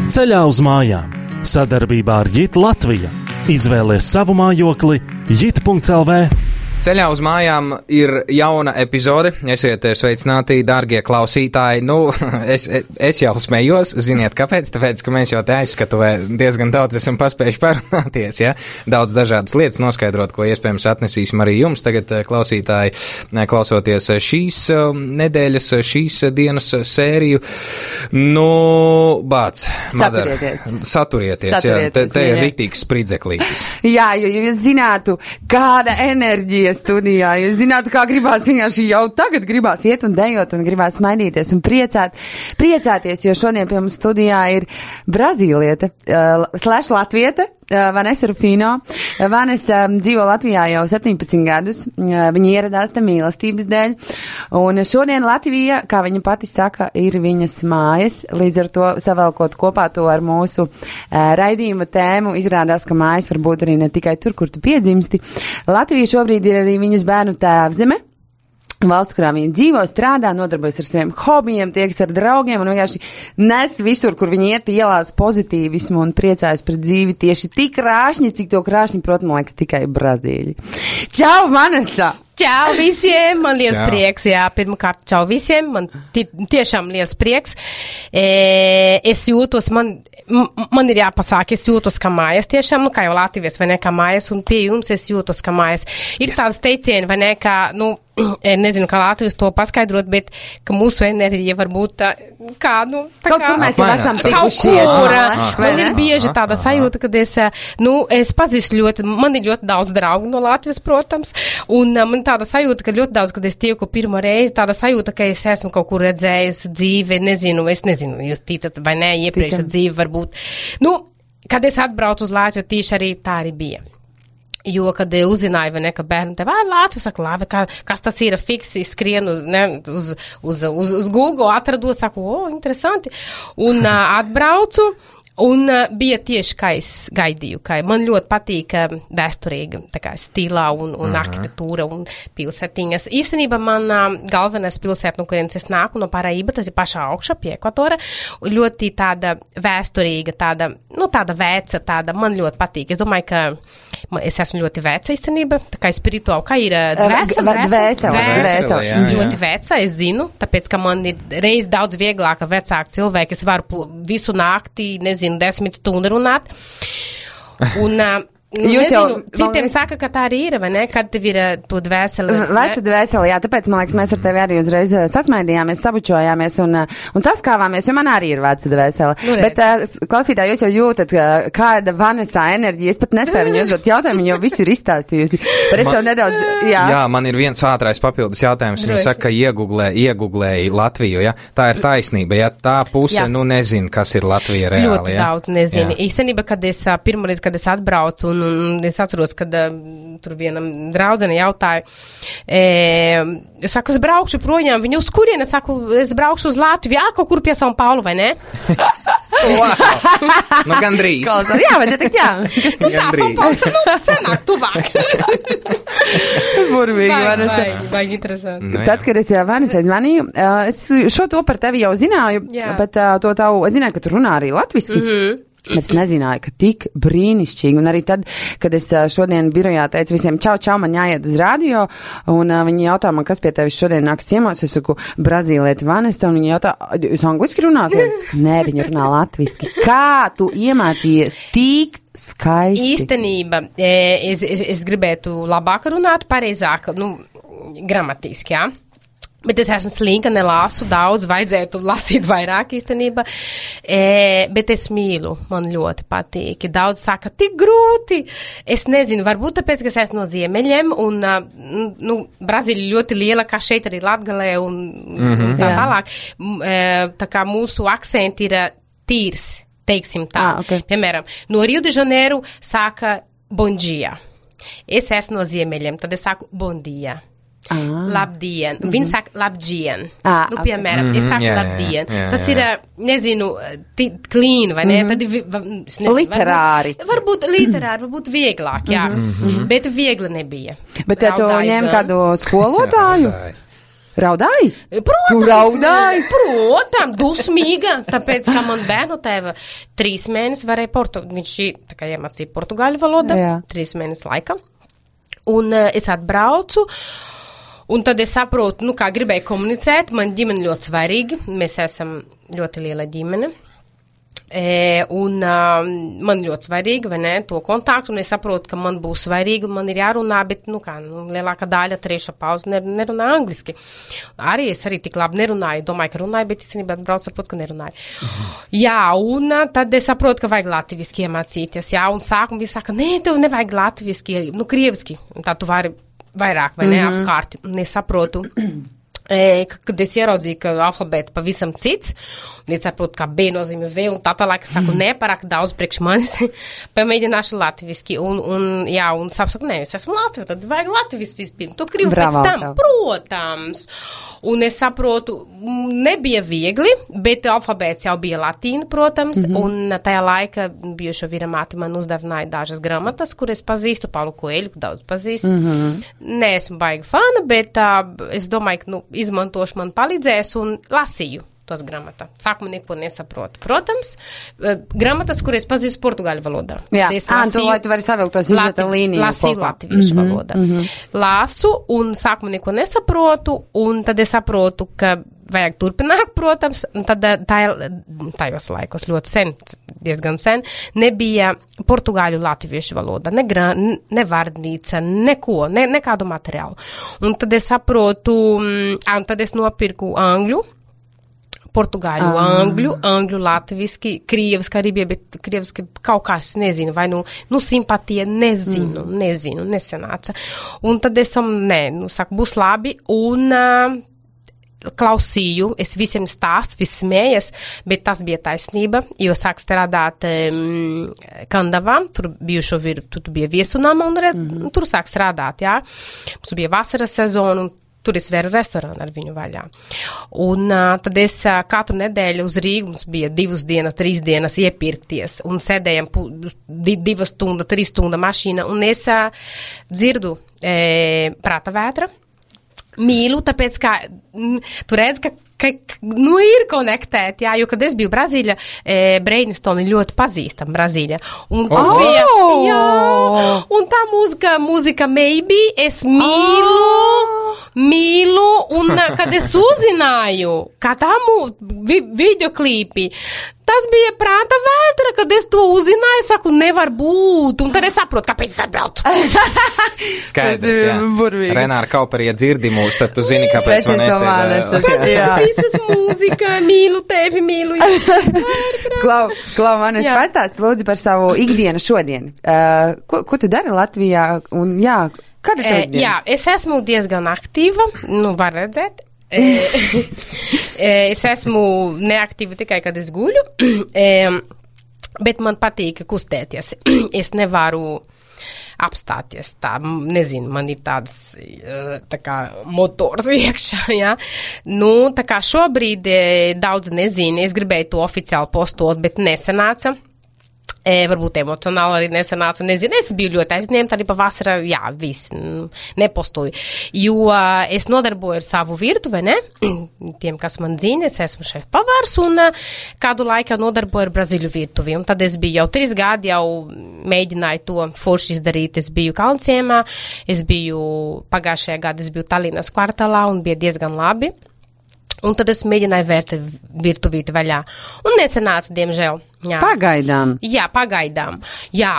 Ceļā uz mājām. Sadarbībā ar JIT Latvija. Izvēlies savu mājokli jit.lv. Ceļā uz mājām ir jauna epizode. Esiet sveicināti, dārgie klausītāji. Nu, es jau smējos, ziniet kāpēc? Tāpēc, ka mēs jau te aizskatuvē diezgan daudz esam paspējuši parunāties, ja? Daudz dažādas lietas noskaidrot, ko iespējams atnesīsim arī jums. Tagad, klausītāji, klausoties šīs nedēļas, šīs dienas sēriju. Nu, bāc. Saturieties, jā. Te ir riktīgs spridzeklītis. Jā, jo jūs zinātu, kāda enerģija studijā. Jūs zinātu, kā gribās vienkārši jau tagad gribās iet un dejot un gribās smaidīties un priecāties, jo šodien pie mums studijā ir brazīliete, /latviete, Vanesa Rufino. Vanesa dzīvo Latvijā jau 17 gadus. Viņa ieradās te mīlestības dēļ. Un šodien Latvija, kā viņa pati saka, ir viņas mājas. Līdz ar to savēlkot kopā to ar mūsu raidījuma tēmu, izrādās, ka mājas var būt arī ne tikai tur, kur tu piedzimsti. Latvija šobrīd ir arī viņas bērnu tēvzeme. Valsts, kurā viņi dzīvo, strādā, nodarbojas ar saviem hobijiem, tiekas ar draugiem un vienkārši nes visur, kur viņi iet ielās pozitīvismu un priecājas par dzīvi tieši tik krāšņi, cik to krāšņi, protams, liekas tikai Brazīļi. Čau, Vanesa! Čau visiem, man liels prieks, jā, pirmkārt, čau visiem, man tiešām liels prieks. Es jūtos, man ir jāpasāk, es jūtos kā mājas tiešām, nu, kā jau Latvijas, vai ne, kā mājas, un pie jums es jūtos kā mājas. Ir tāds teicieni, vai ne, kā, nu, nezinu, kā Latvijas to paskaidrot, bet, ka mūsu enerģija var būt kā, nu, tā kaut kā... kur mēs jau esam tikušies. Man ir bieži tāda sajūta, kad es pazīstu man ir ļoti daudz draugu no Latvijas, protams, un man tāda sajūta, ka ļoti daudz, kad es tieku pirmo reizi, tāda sajūta, ka es esmu kaut kur redzējusi dzīvi, es nezinu, jūs ticat vai nē, iepriekš dzīvi varbūt. Nu, kad es atbraucu uz Latviju, tieši arī tā arī bija. Jo, kad uzzināju, vai ne, ka bērni tev Latviju, saka, labi, kas tas ir, fiksi, skrienu, ne, uz Google atrados, saku, interesanti, un atbraucu. Un bija tieši, kā es gaidīju, ka man ļoti patīk vēsturīga tā kā stilā un arhitektūra un pilsētiņas. Īstenībā man galvenais pilsēta, no kurienes es nāku, no Paraíba, tas ir pašā augšā pie ekvatora, ļoti tāda vēsturīga, tāda veca, tāda man ļoti patīk. Es domāju, ka es esmu ļoti veca īstenībā, tā kā spirituāli, kā ir dvēsele. Ļoti veca, es zinu, tāpēc, ka man ir reiz daudz vieglāk vecāki cilvēki, es varu visu nakti, nezinu, 10 stundu runāt. Un, citiem saka, ka tā arī ir, vai ne? Kad tev ir to dvēseli. Veca dvēseli, jā, tāpēc, man liekas, mēs ar tevi arī uzreiz sasmaidījāmies, sabučojāmies un saskāvāmies, jo man arī ir veca dvēseli. Bet, klausītāji, jūs jau jūtat, kāda Vanesa enerģija, es pat nespēju viņu uzdot jautājumu, viņa jau visu ir izstāstījusi. Bet es tev nedaudz, jā, man ir viens ātrais papildus jautājums. Viņa saka, ka iegooglēja Latviju, ja? Tā ir taisnība, ja? Tā puse, nezinu, kas ir Latvija reāli, ļoti daudz nezinu. Īstenībā, kad es pirmoreiz, kad es atbraucu un es atceros, kad tur vienam draudzene jautāja, es saku, es braukšu projām, viņa uz kurien? Es saku, es braukšu uz Latviju, kaut kur pie São Paulo, vai ne? Nu, gandrīz. Jā, bet jā. Nu, tā São Paulo, senāk, tuvāk. Burvīgi, Vanesa. Baigi interesanti. Tad, kad es Vanesai zvanīju, es šo to par tevi jau zināju, bet to tavu, es zināju, ka tu runā arī latviski. Bet es nezināju, ka tik brīnišķīgi. Un arī tad, kad es šodien birojā teicu visiem čau, man jāiet uz radio, un viņi jautā man, kas pie tevis šodien nāks ciemos, es saku, brazīlieti Vanesa, un viņi jautā, jūs angliski runāsies? Nē, viņi runā latviski. Kā tu iemācījies tik skaisti? Īstenība, es gribētu labāk runāt, pareizāk, gramatiski, jā. Bet es esmu slinka, nelāsu daudz, vajadzētu lasīt vairāk īstenībā, bet es mīlu, man ļoti patīk. Daudz saka, tik grūti, es nezinu, varbūt tāpēc, ka es esmu no ziemeļiem, un, Brazīļa ļoti liela, kā šeit arī Latgalē, un tā tālāk. Tā kā mūsu akcenti ir tīrs, teiksim tā. Okay. Piemēram, no Rio de Janeiro saka bon dia. Es esmu no ziemeļiem, tad es saku bon dia. Labdien. Viņi saka labdien. Piemēram, es saku labdien. Tas ir, nezinu, clean, vai ne? Tad literāri. Varbūt literāri, varbūt vieglāk, jā. Bet viegli nebija. Bet tu ņem kādu skolotāju? Raudāji? Protams, Tu raudāji? Protams, dusmīga, tāpēc, ka man bērnu tēva 3 mēnesi varēja viņš tā kā iemācīja portugāļu valodu, 3 mēnesi laika, un es atbraucu, un tad es saprotu, kā gribēju komunicēt, man ģimene ļoti svarīga, mēs esam ļoti liela ģimene. Un man ļoti svarīgi, vai ne, to kontaktu, un es saprotu, ka man būs svarīgi, un man ir jārunā, bet, lielākā daļa trešā pauze nerunā angliski. Es arī tik labi nerunāju, domāju, ka runāju, bet īstenībā braucu, saprotu, ka nerunāju. Jā, un tad es saprotu, ka vajag latviski iemācīties, jā, un sākumā visi saka, nē, tev nevajag latviski, krieviski, tā tu vari vairāk, vai ne, apkārt, un es saprotu. Kad es ieraudzīju, ka alfabēts pavisam cits, un es saprotu, kā B nozīmē V, un tā tālāk es saku, nepārāk daudz priekš manis, pamēģināšu latviski, un saku, nē, es esmu Latvija, tad vajag latviski vispirms, tu krīvi pēc tam, protams, un es saprotu, nebija viegli, bet alfabēts jau bija latīna, protams, un tajā laika bijušo viramāti man uzdevināja dažas gramatas, kur es pazīstu, Paulu Koeļu, daudz pazīstu, Nē, esmu baigi fana, bet es domāju, ka, izmantošu man palīdzēs un lasīju tos gramatas. Sākumā neko nesaprotu. Protams, gramatas, kur es pazīstu portugāļu valodā. Jā, tu vari savilkt tos izžeta līniju. Lasīju latviešu valodā. Lasu un sākumā neko nesaprotu, un tad es saprotu, ka vajag turpināt, protams, un tad tajos laikos ļoti sen, diezgan sen, nebija portugāļu latviešu valoda, ne vārdnīca, neko, nekādu materiālu. Un tad es saprotu, tad es nopirku angļu, portugāļu, angļu, latviski, krieviski arī bija, bet krieviski kaut kā es nezinu, vai simpatija, nezinu, nesanāca. Un tad es saku, būs labi, un klausīju, es visiem stāstu, viss smējas, bet tas bija taisnība, jo sāk strādāt Kandavā, tur bijušo tur bija viesunāma, un tur sāk strādāt, jā. Mums bija vasaras sezona, un tur es vēru restorānu ar viņu vaļā. Un tad es katru nedēļu uz Rīgu, mums bija 2 dienas, 3 dienas iepirkties, un sēdējam 2 stundas, 3 stundas mašīna, un es dzirdu prāta vētra, mīlu, tāpēc, ka tu redz, ka ir konektēti, jā, jo, kad es biju Brazīļa, Brainstorm ļoti pazīstam Brazīļa. Un un tā mūzika Maybe, es mīlu, un kad es uzzināju, kā tā videoklīpi, tas bija prāta vētra, kad es to uzzināju, saku, nevar būt, un tad es saprotu, kāpēc es atbraucu. Skaidrs, jā. Renāra Kauper, ja dzirdi mūs, tad tu zini, kāpēc man esiet. Visas mūzika, mīlu tevi, mīlu. Klau, man es pastāstu lūdzu par savu ikdienu šodien. Ko tu dari Latvijā? Un jā, kāda tu ikdiena? Jā, es esmu diezgan aktīva, var redzēt. Es esmu neaktīva tikai, kad es guļu, bet man patīk kustēties. Es nevaru apstāties, tā, nezinu, man ir tāds, tā kā motors iekšā, jā. Tā kā šobrīd daudz nezinu, es gribēju to oficiāli postot, bet nesanāca. Varbūt emocionāli arī nesanāca, nezinu, es biju ļoti aizņemta arī pavasara, jā, viss, nepostoju, jo es nodarboju ar savu virtu, vai ne, tiem, kas man zina, es esmu šef pavārs, un kādu laiku jau nodarboju ar Brazīļu virtuvi, un tad es biju jau 3 gadi, jau mēģināju to forši izdarīt, es biju Kalnciemā, pagājušajā gadā es biju Tallinas kvartālā, un bija diezgan labi. Un tad es mēģināju vērt virtuvīti vaļā. Un nesanāca, diemžēl. Jā. Pagaidām. Jā, pagaidām. Jā,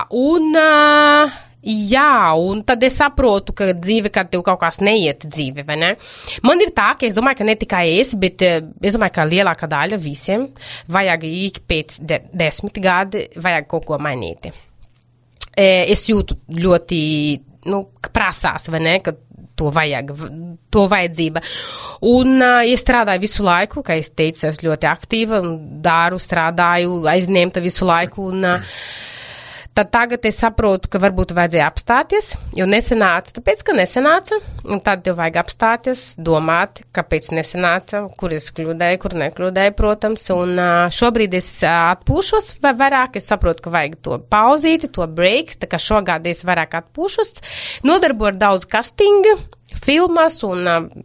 un tad es saprotu, ka dzīve, kad tev kaut kas neiet dzīve, vai ne? Man ir tā, ka es domāju, ka ne tikai es, bet es domāju, ka lielākā daļa visiem vajag ik pēc 10 gadi vajag kaut ko mainīt. Es jūtu ļoti, prasās, vai ne, ka to vajadzība. Un es strādāju visu laiku, kā es teicu, es ļoti aktīva, strādāju, aizņemta visu laiku, un tad tagad es saprotu, ka varbūt vajadzēja apstāties, jo nesanāca, tāpēc, ka nesanāca, un tad tev vajag apstāties, domāt, kāpēc nesanāca, kur es kļūdēju, kur nekļūdēju, protams, un šobrīd es atpūšos vairāk, es saprotu, ka vajag to pauzīt, to break, tā kā šogad es vairāk atpūšos, nodarboju ar daudz castingu, filmas un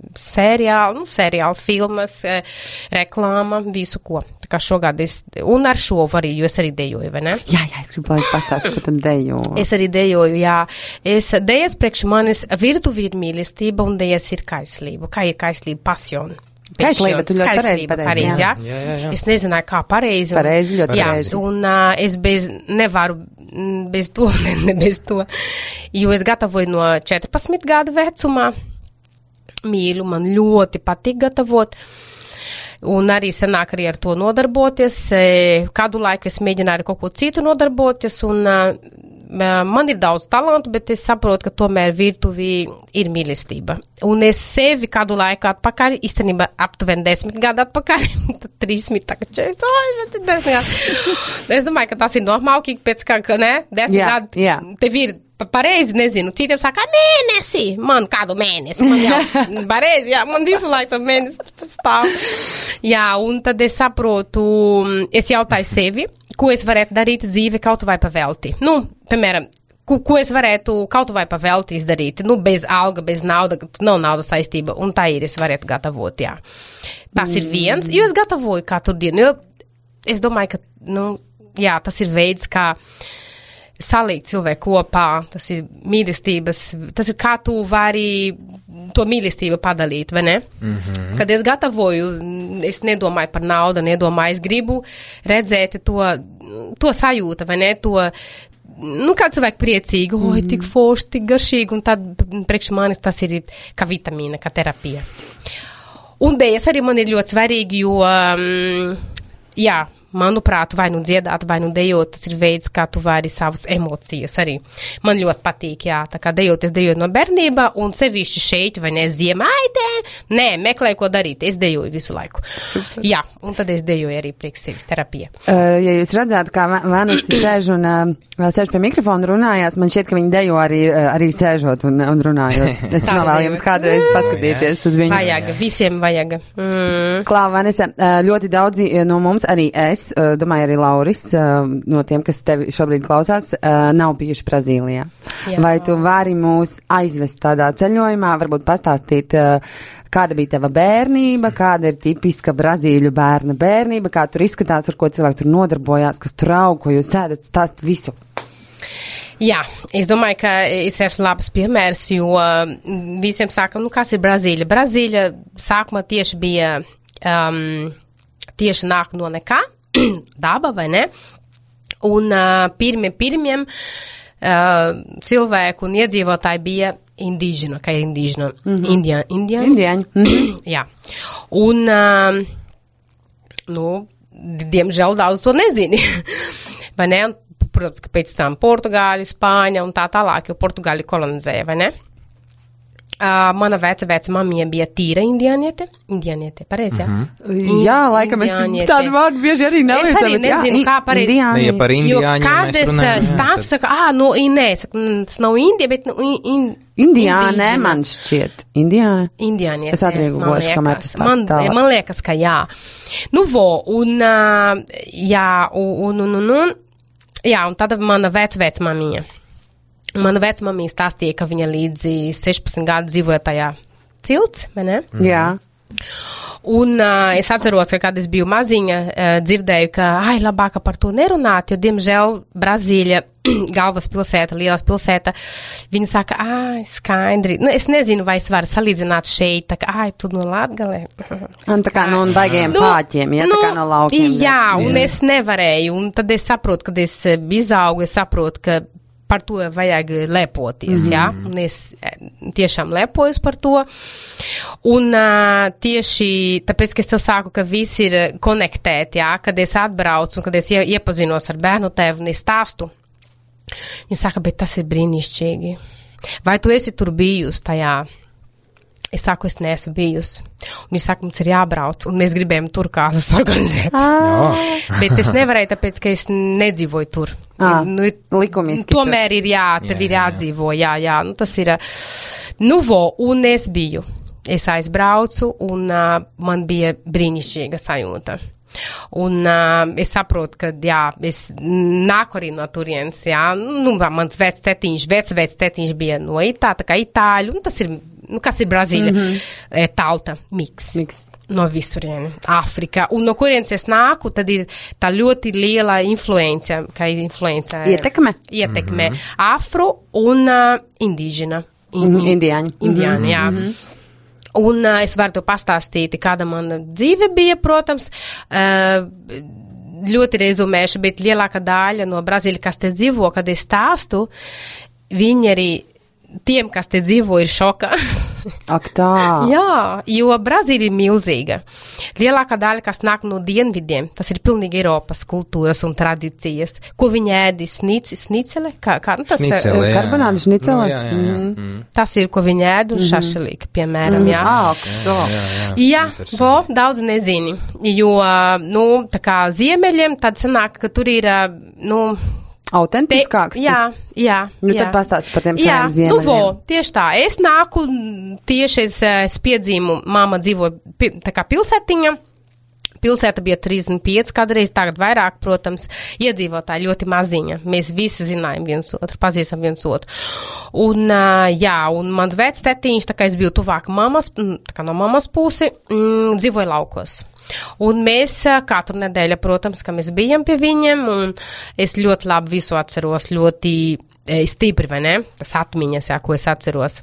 seriāli filmas, reklāma, visu ko. Tā kā šogad un ar šo arī, jo es arī dejoju, vai ne? Jā, es gribu pastāstīt, ko tu dejo. Es arī dejoju, jā. Dejas priekš manis virtuvi ir mīlestība un dejas ir kaislība. Kā ir kaislība? Passion. Kaislība, tu ļoti pareizi, jā. Es nezināju, kā pareizi. Pareizi, ļoti pareizi. Jā, un es nevaru bez to, bez to, jo es gatavoju no 14 gadu vecumā. Mīlu, man ļoti patīk gatavot. Un arī sanāk arī ar to nodarboties. Kādu laiku es mēģināju ar kaut ko citu nodarboties, un man ir daudz talantu, bet es saprotu, ka tomēr virtuvī ir mīlestība. Un es sevi kādu laiku atpakaļ, īstenībā aptuveni 10 gadu atpakaļ, tad 30, tagad 40, es domāju, ka tas ir normāli, pēc kā, ne, 10 gadu, tev ir pareizi, nezinu, citiem saka, mēnesi, man kādu mēnesi, man jau pareizi, jā, man visu laiku mēnesi stāv. Jā, un tad es saprotu, es jautāju sevi, ko es varētu darīt dzīvi kaut vai pavelti. Nu, piemēram, ko es varētu kaut vai pavelti izdarīt, nu, bez alga, bez nauda, nav naudas saistība, un tā ir, es varētu gatavot, jā. Tas ir viens, jo es gatavoju katru dienu, jo es domāju, ka, nu, jā, tas ir veids, kā salikt cilvēku kopā, tas ir mīlestības, tas ir kā tu vari to mīlestību padalīt, vai ne? Kad es gatavoju, es nedomāju par naudu, nedomāju, es gribu redzēt to sajūta, vai ne, to, nu, kā cilvēki priecīgi, oi, tik forši, tik garšīgi, un tad priekš manis tas ir kā vitamīna, kā terapija. Un dējas arī man ir ļoti svarīgi, jo, jā, manuprāt, vai nu dziedāt, vai nu dejot, tas ir veids, kā tu vari savas emocijas arī. Man ļoti patīk, jā, tā kā dejot, es dejoju no bērnībā, un sevišķi šeit, vai ne, ziemaitē, nē, meklēju, ko darīt, es dejoju visu laiku. Super. Jā, un tad es dejoju arī priekš sevis terapija. Ja jūs redzētu, kā Vanessa sēž un sēž pie mikrofona runājās, man šķiet, ka viņi dejo arī sēžot un runājot. Es novēlu jums kādreiz paskatīties uz viņu. Vajag, visiem vajag. Klā, Vanessa, ļoti daudzi no mums, arī es, domāju, arī Lauris, no tiem, kas tevi šobrīd klausās, nav bijuši Brazīlijā. Jā. Vai tu vari mūs aizvest tādā ceļojumā, varbūt pastāstīt, kāda bija tava bērnība, kāda ir tipiska brazīļu bērna bērnība, kā tur izskatās, ar ko cilvēki tur nodarbojās, kas tur aug, ko jūs ēdat, stāst visu. Jā, es domāju, ka es esmu labs piemērs, jo visiem saka, nu, kas ir Brazīļa? Brazīļa sākumā tieši bija, tieši nāk no nekā, daba, vai ne? Un pirmiem cilvēku un iedzīvotāji bija indīžina, kā ir indīžina, indiāņi. Jā. Un, nu, diemžēl daudz to nezini, vai ne? Protams, ka pēc tam Portugāļi, Spāņa un tā tālāk, jo Portugāļi kolonizēja, vai ne? Mana veca mamija bija tīra indiāniete, pareizi, jā? Jā, laikam es tādu vārdu bieži arī nelietu. Es arī nezinu, kā pareizi. Ja par indiāņiem mēs runājam. Jo kādas stāsts saka, tas nav Indija, bet Indiāne, man šķiet. Indiāniete. Es atriegulēšu, kamēr tas man liekas, ka jā. Nu, un, jā, un tad mana vecmamija. Mana vecmamija stāstīja, ka viņa līdzi 16 gadu dzīvoja tajā cilts, vai ne? Jā. Un es atceros, ka, kad es biju maziņa, dzirdēju, ka, labāk par to nerunāt, jo, diemžēl, Brazīļa galvaspilsēta, lielās pilsēta, viņa saka, skaidri. Nu, es nezinu, vai es varu salīdzināt šeit, tā kā, tu no Latgalē. Un tā kā no baigajiem pāķiem, ja, tā kā no laukiem. Jā, un es nevarēju, un tad es saprotu, kad es izaugu, es saprotu, ka par to vajag lepoties, jā, un es tiešām lepojos par to, un tieši tāpēc, ka es tev sāku, ka visi ir konektēti, jā, kad es atbraucu, un kad es iepazinos ar bērnu tevi, un es stāstu, viņi saka, bet tas ir brīnišķīgi, vai tu esi tur bijusi tajā? Es saku, es neesmu bijusi. Un viņš saka, mums ir jābrauc, un mēs gribējām tur kāzas organizēt. Bet es nevarēju, tāpēc, ka es nedzīvoju tur. Nu, likumiski. Tomēr ir tev ir jādzīvo, jā. Nu, tas ir, un es biju. Es aizbraucu, un man bija brīnišķīga sajūta. Un es saprotu, ka, jā, es nāku arī no turienes, jā, nu, mans vectētiņš bija no tā kā itāļu, un tas ir kas ir Brazīlija? Tauta, miks. No visurieni, Āfrika. Un no kurienes es nāku, tad ir tā ļoti liela influence, ietekme afro un indīžena. Indiāņi, jā. Un es varu to pastāstīt, kāda mana dzīve bija, protams, ļoti rezumēšu, bet lielākā daļa no Brazīļa, kas te dzīvo, kad es stāstu, viņi arī tiem, kas te dzīvo, ir šoka. Ak tā. Jā, jo Brazīlija ir milzīga. Lielākā daļa, kas nāk no dienvidiem, tas ir pilnīgi Eiropas kultūras un tradīcijas. Ko viņi ēdi? Snicele? Kā tas? Snicele, jā. Karbonāda šnicele? Jā. Tas ir, ko viņi ēd un šašalīka, piemēram, jā. Ak, tā. Jā, daudz nezini, jo, tā kā ziemeļiem, tad sanāk, ka tur ir, autentiskāks. Jā. Tad pastāsti par tiem saviem ziemeļiem. Tieši tā. Es nāku, es piedzīmu, māma dzīvo tā kā pilsētiņa. Pilsēta bija 35 kādreiz, tagad vairāk, protams, iedzīvotāji ļoti maziņa. Mēs visi zinājām viens otru, pazīstam viens otru. Un mans vectētiņš, tā kā es biju tuvāk mammas, tā kā no mammas pusi, dzīvoja laukos. Un mēs katru nedēļu, protams, ka mēs bijām pie viņiem, un es ļoti labi visu atceros, ļoti stipri, vai ne? Tas atmiņas, ko es atceros.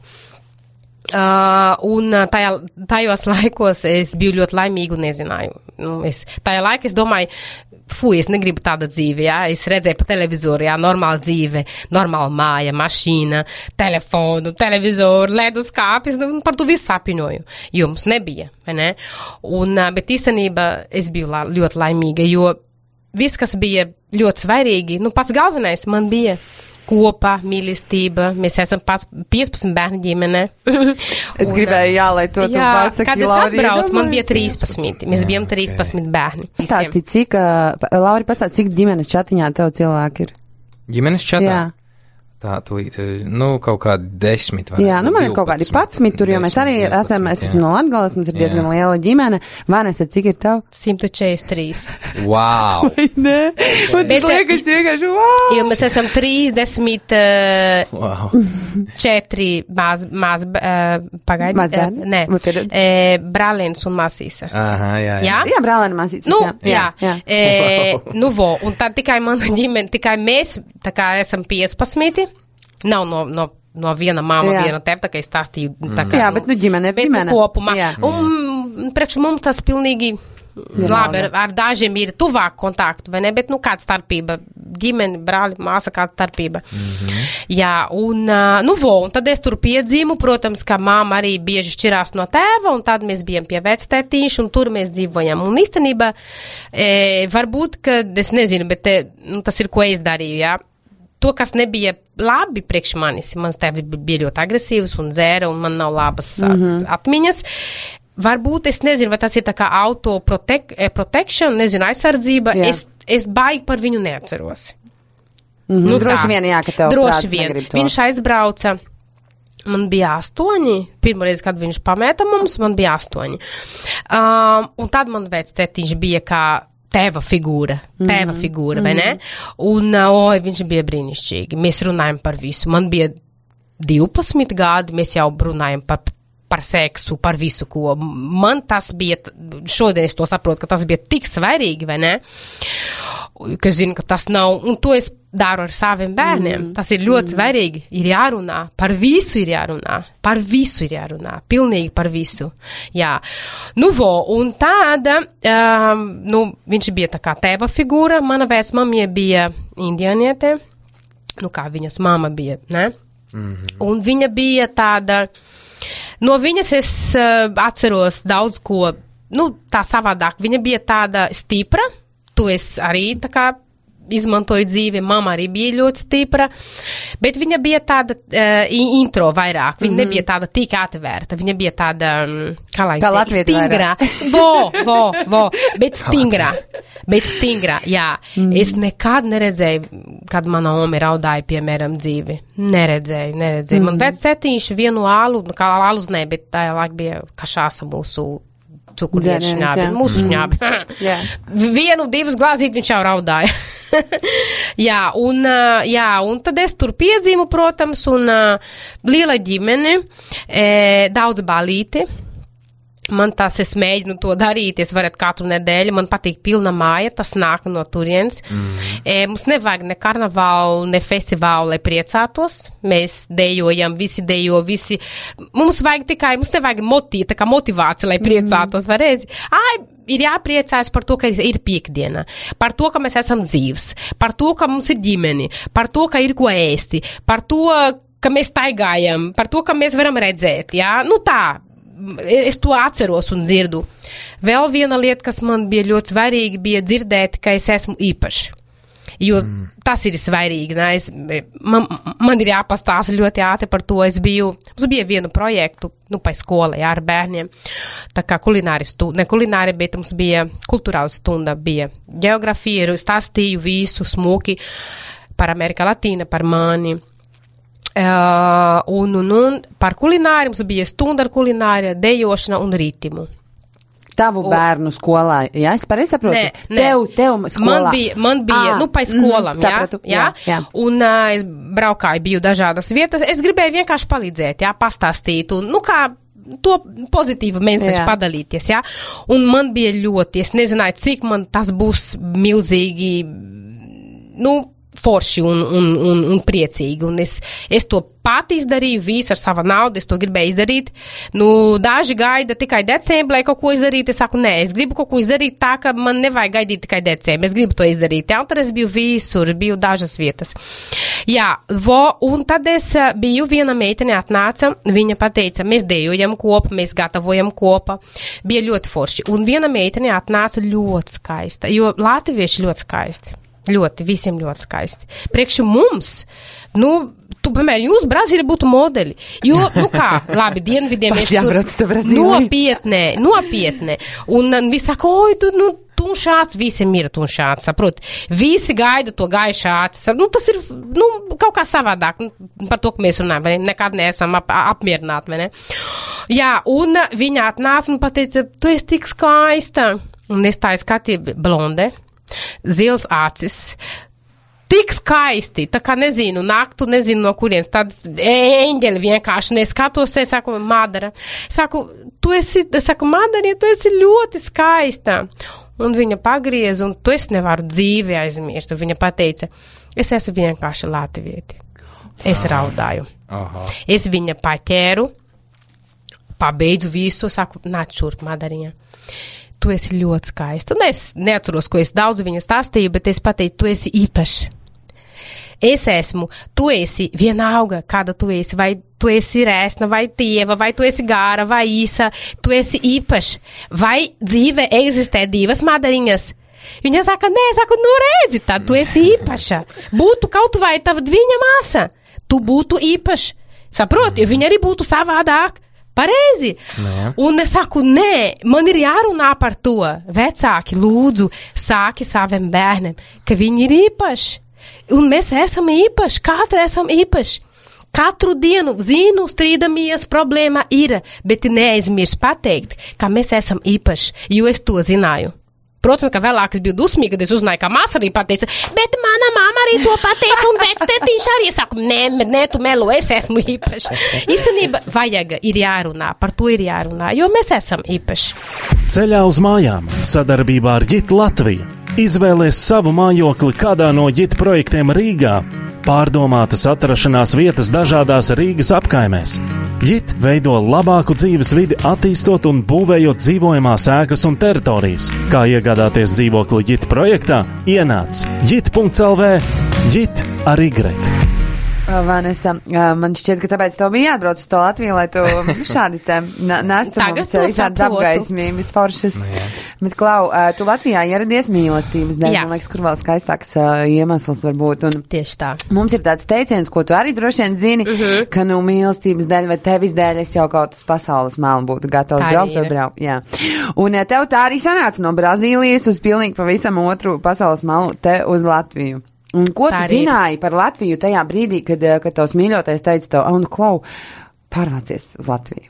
Un tajos laikos es biju ļoti laimīga un nezināju. Tajā laikā es domāju, es negribu tādu dzīvi, jā. Es redzēju pa televizoru, jā, normāla dzīve, normāla māja, mašīna, telefonu, televizoru, leduskāpis, par to visu sapņoju, jo mums nebija, vai ne? Bet īstenībā es biju ļoti laimīga, jo viss, kas bija ļoti svarīgi, pats galvenais man bija kopā, mīlestība. Mēs esam 15 bērnu ģimene. Es gribēju, lai to tu pasaki, kad es atbraucu, man bija 13. Mēs bijām 13 bērni. Pastāsti, Lauri, cik ģimenes čatiņā tev cilvēki ir? Ģimenes čatā? Jā. Tā tūlīt, kaut kādi 10. Jā, man ir kaut kādi 11 tur, jo mēs arī esam, es esmu no Latgales, mums ir diezgan liela ģimene. Vanesa, cik ir tev? 143. Wow! Nē, man tas liekas vienkārši, wow! Jo mēs esam 34 pagaidi. Mazbērni? Nē, brālēns un masīsa. Aha, jā. Jā, brālēni masīsas, jā. Un tad tikai mana ģimene, tikai mēs, tā kā esam 15. Nav no viena māma, viena tev, tā kā es stāstīju. Jā, bet ģimene. Kopumā. Un priekš mums tas pilnīgi labi, ar dažiem ir tuvāk kontaktu, vai ne, bet kāda starpība? Ģimene, brāli, māsa, kāda starpība. Jā, un tad es tur piedzīmu, protams, ka māma arī bieži šķirās no tēva, un tad mēs bijām pie vectētīša, un tur mēs dzīvojam. Un īstenībā, varbūt, ka es nezinu, bet tas ir, ko es darīju, jā. To, kas nebija labi priekš manis, mans tēvs bija ļoti agresīvs un dzēra, un man nav labas atmiņas. Varbūt, es nezinu, vai tas ir tā kā protection, nezinu, aizsardzība. Es baigi par viņu neatceros. Droši vien, ka tev droši vien. Viņš aizbrauca, man bija 8, pirmoreiz, kad viņš pamēta mums, man bija 8. Un tad man vectētiņš bija kā tēva figūra, vai ne? Un, viņš bija brīnišķīgi. Mēs runājam par visu. Man bija 12 gadi, mēs jau runājam par seksu, par visu, ko. Man tas bija, šodien es to saprotu, ka tas bija tik svarīgi, vai ne? Ka zinu, ka tas nav, un to es daru ar saviem bērniem. Tas ir ļoti svarīgi. Ir jārunā. Par visu ir jārunā. Pilnīgi par visu. Jā. Un tāda, viņš bija tā kā tēva figūra. Mana vecmamie bija indianiete. Kā viņas mama bija, ne? Un viņa bija tāda, no viņas es atceros daudz ko, tā savādāk. Viņa bija tāda stipra. To es arī tā kā izmantoju dzīvi, mama arī bija ļoti stipra, bet viņa bija tāda intro vairāk, viņa nebija tāda tik atvērta, viņa bija tāda, kā lai teikt, stingra, bet stingra, jā. Es nekad neredzēju, kad mana ome raudāja, piemēram, dzīvi. Neredzēju. Man pēc cetiņš vienu alu, kā alus ne, bet tā laik bija kašāsa mūsu cukuriešu šņābi, mūsu šņābi. Vienu, divas glāzīt viņš jau raudāja. un tad es tur piedzīmu, protams, un liela ģimene, daudz balīti. Man tas, es mēģinu to darīt, es varat katru nedēļu, man patīk pilna māja, tas nāk no turienes. Mums nevajag ne karnavālu, ne festivālu, lai priecātos. Mēs dejojam, visi dejo, visi. Mums nevajag motivācija, lai priecātos, varēs. Ir jāpriecājas par to, ka ir piekdiena, par to, ka mēs esam dzīves, par to, ka mums ir ģimeni, par to, ka ir ko ēsti, par to, ka mēs staigājam, par to, ka mēs varam redzēt, jā? Nu tā. Es to atceros un dzirdu. Vēl viena lieta, kas man bija ļoti svarīga, bija dzirdēt, ka es esmu īpašs. Jo tas ir svarīgi. Man ir jāpastāsta ļoti ātri par to. Mums bija vienu projektu, pa skolai ar bērniem. Tā kā kulināri, bet mums bija kultūrāla stunda, bija geografija, stāstīju visu smuki par Amerika Latīna, par mani. Un par kulināri mums bija stunda ar kulināri, dejošana un ritmu. Tavu bērnu skolā, jā, es pareizi saprotu? Nē. Tev skolā. Man bija, pa skolam, sapratu, jā. Un es braukāju, biju dažādas vietas. Es gribēju vienkārši palīdzēt, jā, pastāstīt un, kā to pozitīvu mēnešu padalīties, jā. Un man bija ļoti, es nezināju, cik man tas būs milzīgi, forši un priecīgi, un es to pati izdarīju, visu ar savu naudu, es to gribēju izdarīt. Daži gaida tikai decembrī, lai kaut ko izdarīt, es saku, nē, es gribu kaut ko izdarīt tā, ka man nevajag gaidīt tikai decembrī, es gribu to izdarīt, jā, un tad es biju visur, biju dažas vietas. Jā, un tad es biju, viena meitene atnāca, viņa pateica, mēs dejojam kopā, mēs gatavojam kopā, bija ļoti forši, un viena meitene atnāca ļoti skaista, jo latvieši ļoti skaisti. Ļoti, visiem ļoti skaisti. Priekšu mums, piemēram, jūs Brazīlija būtu modeļi, jo, labi, dienvidiem mēs tur nopietnē, un visi saka, tunšāts, visiem ir tunšāts, saprot, visi gaida to gaišāts, tas ir, kaut kā savādāk, par to, ka mēs runājam, vai ne, nekad neesam apmierināti, vai ne? Jā, un viņa atnāca un pateica, tu esi tik skaista, un es tā skatīju blonde, zils acis, tik skaisti, tā kā nezinu, naktu nezinu no kurienes, tad eņģeli vienkārši neskatos, es saku, Madara, Madara, tu esi ļoti skaista, un viņa pagriez, un tu es nevaru dzīvi aizmirst, un viņa pateica, es esmu vienkārši latvieti, es raudāju, es viņa paķēru, pabeidzu visu, saku, nāc šurp, Madariņa. Tu esi ļoti skaista. Un es neatceros, ko es daudz viņa stāstīju, bet es pateicu, tu esi īpašs. Tu esi vienalga, kāda tu esi, vai tu esi rēsna, vai tieva, vai tu esi gāra, vai īsa, tu esi īpašs. Vai dzīve eksistē divas Madariņas? Viņa saka, nē, redzi, tad tu esi īpaša. Būtu kaut vai tava dviņa māsa, tu būtu īpašs. Saproti, viņa arī būtu savādāk. Pareizi. Nē. Un es saku, nē, man ir jārunā par to. Vecāki, lūdzu, sāki saviem bērniem, ka viņi ir īpaši. Un mēs esam īpaši, katra esam īpaši. Katru dienu zinu, strīdamies, problēma ir, bet neaizmirst pateikt, ka mēs esam īpaši, jo es to zināju. Protams, ka vēlāk es biju dusmīga, kad es uzzināju, ka māsa arī pateica, bet mana mamma arī to pateica, un vectētiņš arī saku, nē, tu melo, es esmu īpaši. Īstenībā ir jārunā, par to ir jārunā, jo mēs esam īpaši. Ceļā uz mājām sadarbībā ar JIT Latviju. Izvēlies savu mājokli kādā no JIT projektiem Rīgā. Pārdomātas atrašanās vietas dažādās Rīgas apkaimēs. JIT veido labāku dzīves vidi, attīstot un būvējot dzīvojamās ēkas un teritorijas. Kā iegādāties dzīvokli JIT projektā? Ienāc JIT.lv. JIT ar Y. Vanesa, man šķiet, ka tāpēc tev bija jāatbrauc uz to Latviju, lai tu šādi te nestu mums visādas apgaismības foršas. Bet, Klau, tu Latvijā ieradies mīlestības dēļ, man liekas, kur vēl skaistāks iemesls var būt. Un tieši tā. Mums ir tāds teiciens, ko tu arī droši vien zini, ka, mīlestības dēļ vai tevis dēļ es jau kaut uz pasaules malu būtu gatavs braukt vai braukt. Jā. Un tev tā arī sanāca no Brazīlijas uz pilnīgi pavisam otru pasaules malu te uz Latviju. Un ko tu zināji par Latviju tajā brīdī, kad tavs mīļotais teica tev, Klau, pārvācies uz Latviju?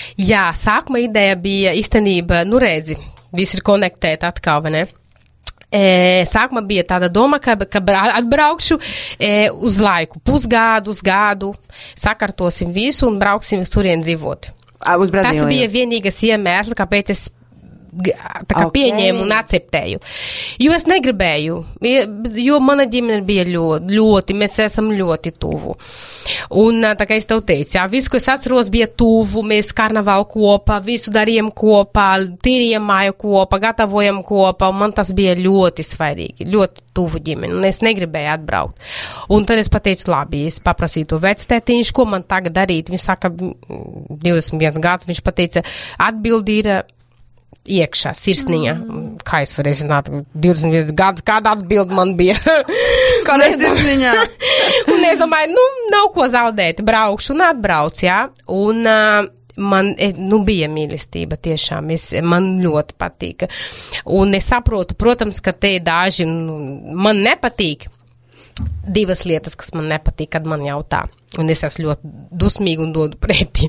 Jā, sākuma ideja bija īstenība, redzi, viss ir konektēt atkal, vai ne? Sākumā bija tāda doma, ka atbraukšu uz laiku, pusgadu, uz gadu, sakārtosim visu un brauksim uz turien dzīvot. Uz Brazīliju. Tas bija vienīgais iemesls, kāpēc es pieņēmu un akceptēju. Jo es negribēju, jo mana ģimene bija ļoti, mēs esam ļoti tuvu. Un tā kā es tev teicu, visu, ko es atceros, bija tuvu, mēs karnavālu kopā, visu darījām kopā, tīrījām māju kopā, gatavojam kopā, un man tas bija ļoti svarīgi, ļoti tuvu ģimeni, un es negribēju atbraukt. Un tad es pateicu, labi, es paprasīju to vectētiņš, ko man tagad darīt. Viņš saka, 21 gads, viņš pateica, atbildi ir iekšā, sirsniņā. Kā es varēju zināt, 21 gadus, kāda atbildi man bija? Kāda sirsniņā? Un es domāju, nav ko zaudēt, braukšu un atbrauc, Un man, bija mīlestība tiešām, man ļoti patīka. Un es saprotu, protams, ka te daži man nepatīk. Divas lietas, kas man nepatīk, kad man jautā. Un es esmu ļoti dusmīgi un dodu pretī.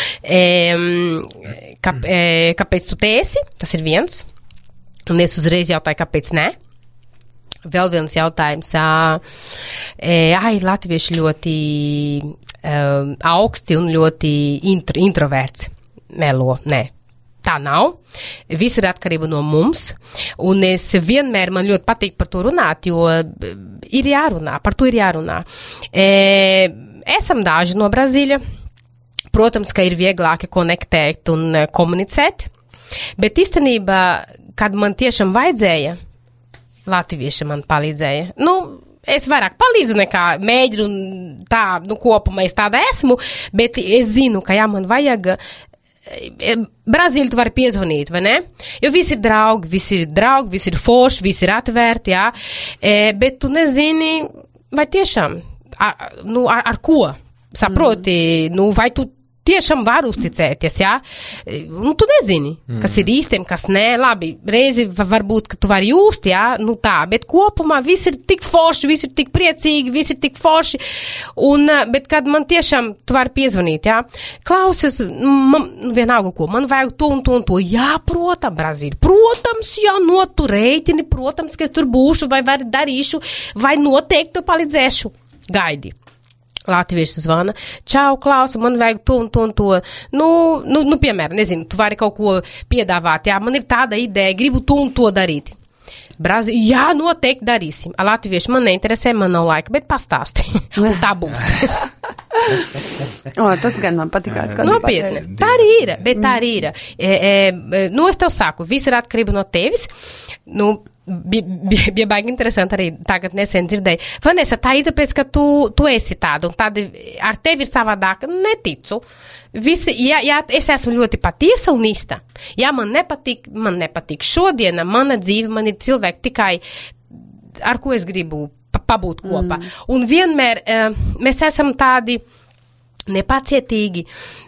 Kāpēc tu te esi? Tas ir viens. Un es uzreiz jautāju, kāpēc ne? Vēl viens jautājums. Latvieši ļoti augsti un ļoti introverts. Melo, nē. Tā nav. Viss ir atkarība no mums. Un es vienmēr man ļoti patīk par to runāt, jo ir jārunā, par to ir jārunā. Esam daži no Brazīļa. Protams, ka ir vieglāk konektēt un komunicēt. Bet īstenībā, kad man tiešām vajadzēja, latvieši man palīdzēja. Es vairāk palīdzu nekā mēģinu tā, kopumā es tāda esmu, bet es zinu, ka man vajag Brazīļu tu vari piezvanīt, vai ne? Jo visi ir draugi, visi ir forši, visi ir atvērti, bet tu nezini, vai tiešām, ar ko, saproti, vai tu tiešām var uzticēties, tu nezini, kas ir īstiem, kas nē, labi, reizi varbūt, ka tu vari just, tā, bet kopumā viss ir tik forši, viss ir tik priecīgi, viss ir tik forši, bet kad man tiešām tu vari piezvanīt, klausies, vienalga ko, man vajag to un to un to, protams, Brazīļa, protams, tu rēķini, protams, ka es tur būšu, vai darīšu, vai noteikti palīdzēšu, gaidi. Latvieši zvana, čau, Klausa, man vajag to un to un to. Piemēram, nezinu, tu vari kaut ko piedāvāt, man ir tāda ideja, gribu to un to darīt. Brazīļa, noteikti darīsim. Latvieši man neinteresē, man nav laika, bet pastāsti. Un tā būs. Tas gan man patikās. Nopietni. Tā arī ir, bet tā arī ir. Es tev saku, viss ir atkarība no tevis. Bija baigi interesanti arī tagad nesen dzirdēju. Vanesa, tā ir tāpēc, ka tu esi tāda un tāda ar tevi ir savādāk. Neticu. Es esmu ļoti patiesa un īsta. Man nepatīk šodiena, mana dzīve, man ir cilvēki tikai, ar ko es gribu pabūt kopā. Un vienmēr mēs esam tādi nepacietīgi,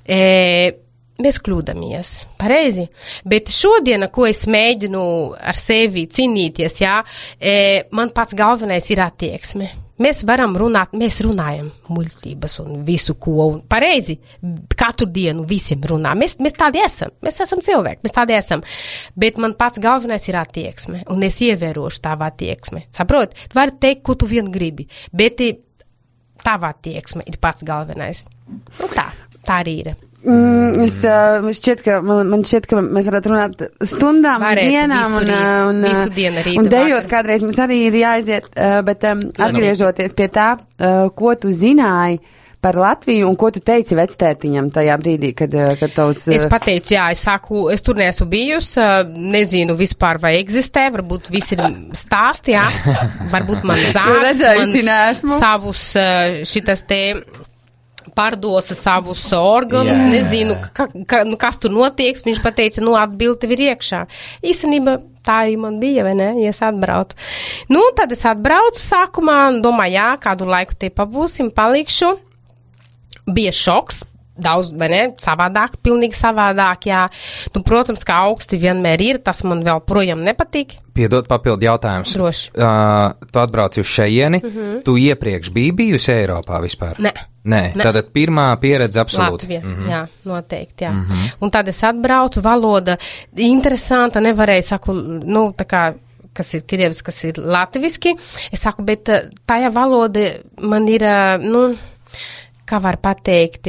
mēs kļūdamies, pareizi, bet šodiena, ko es mēģinu ar sevi cīnīties, man pats galvenais ir attieksme. Mēs varam runāt, mēs runājam muļķības un visu ko, un pareizi, katru dienu visiem runā. Mēs tādi esam, mēs esam cilvēki, mēs tādi esam, bet man pats galvenais ir attieksme, un es ievērošu tavu attieksme. Saproti, tu vari teikt, ko tu vien gribi, bet tava attieksme ir pats galvenais. Tā arī ir. Man šķiet, ka mēs varētu runāt stundām, dienām un visu dienu rītu. Un dejot kādreiz mums arī ir jāaiziet, bet atgriežoties pie tā, ko tu zināji par Latviju un ko tu teici vectētiņam tajā brīdī, kad tavs... Es pateicu, es tur neesmu bijusi, nezinu vispār vai eksistē, varbūt viss ir stāsti, varbūt man zāles, man savus šitas te... pārdosa savus organus, nezinu, kas tur notiek, viņš pateica, atbildi tev ir iekšā. Īstenībā tā arī man bija, vai ne, ja es atbraucu. Tad es atbraucu sākumā, domāju, kādu laiku te pabūsim, palikšu. Bija šoks, daudz, vai ne, savādāk, pilnīgi savādāk, protams, ka augsti vienmēr ir, tas man vēl projām nepatīk. Piedod papildu jautājums. Droši. Tu atbrauci uz šejieni, tu iepriekš bijusi Eiropā vispār? Nē. Tātad pirmā pieredze absolūti. Latvija, noteikti, Un tad es atbraucu, valoda interesanta, nevarēju, saku, tā kā kas ir krievis, kas ir latviski. Es saku, bet tajā valoda man ir, kā var pateikt,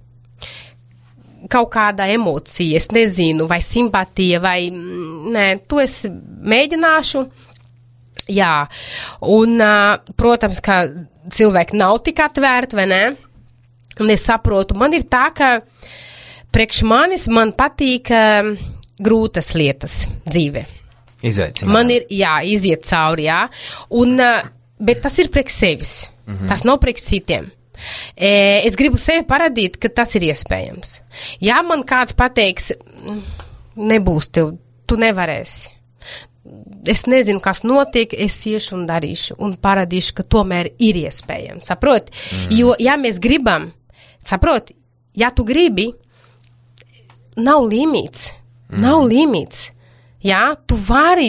kaut kāda emocija, es nezinu, vai simpatija, vai, nē, to es mēģināšu. Jā, un, protams, ka cilvēki nav tik atvērti, vai ne? Un es saprotu, man ir tā, ka priekš manis man patīk grūtas lietas dzīve. Izaicinājumi. Man ir, iziet cauri, un, bet tas ir priekš sevis. Tas nav priekš citiem. Es gribu sevi parādīt, ka tas ir iespējams. Ja man kāds pateiks, nebūs tev, tu nevarēsi. Es nezinu, kas notiek, es iešu un darīšu un parādīšu, ka tomēr ir iespējams. Saproti? Jo, ja mēs gribam, saproti, ja tu gribi, nav limits. Nav limits. Jā, tu vari.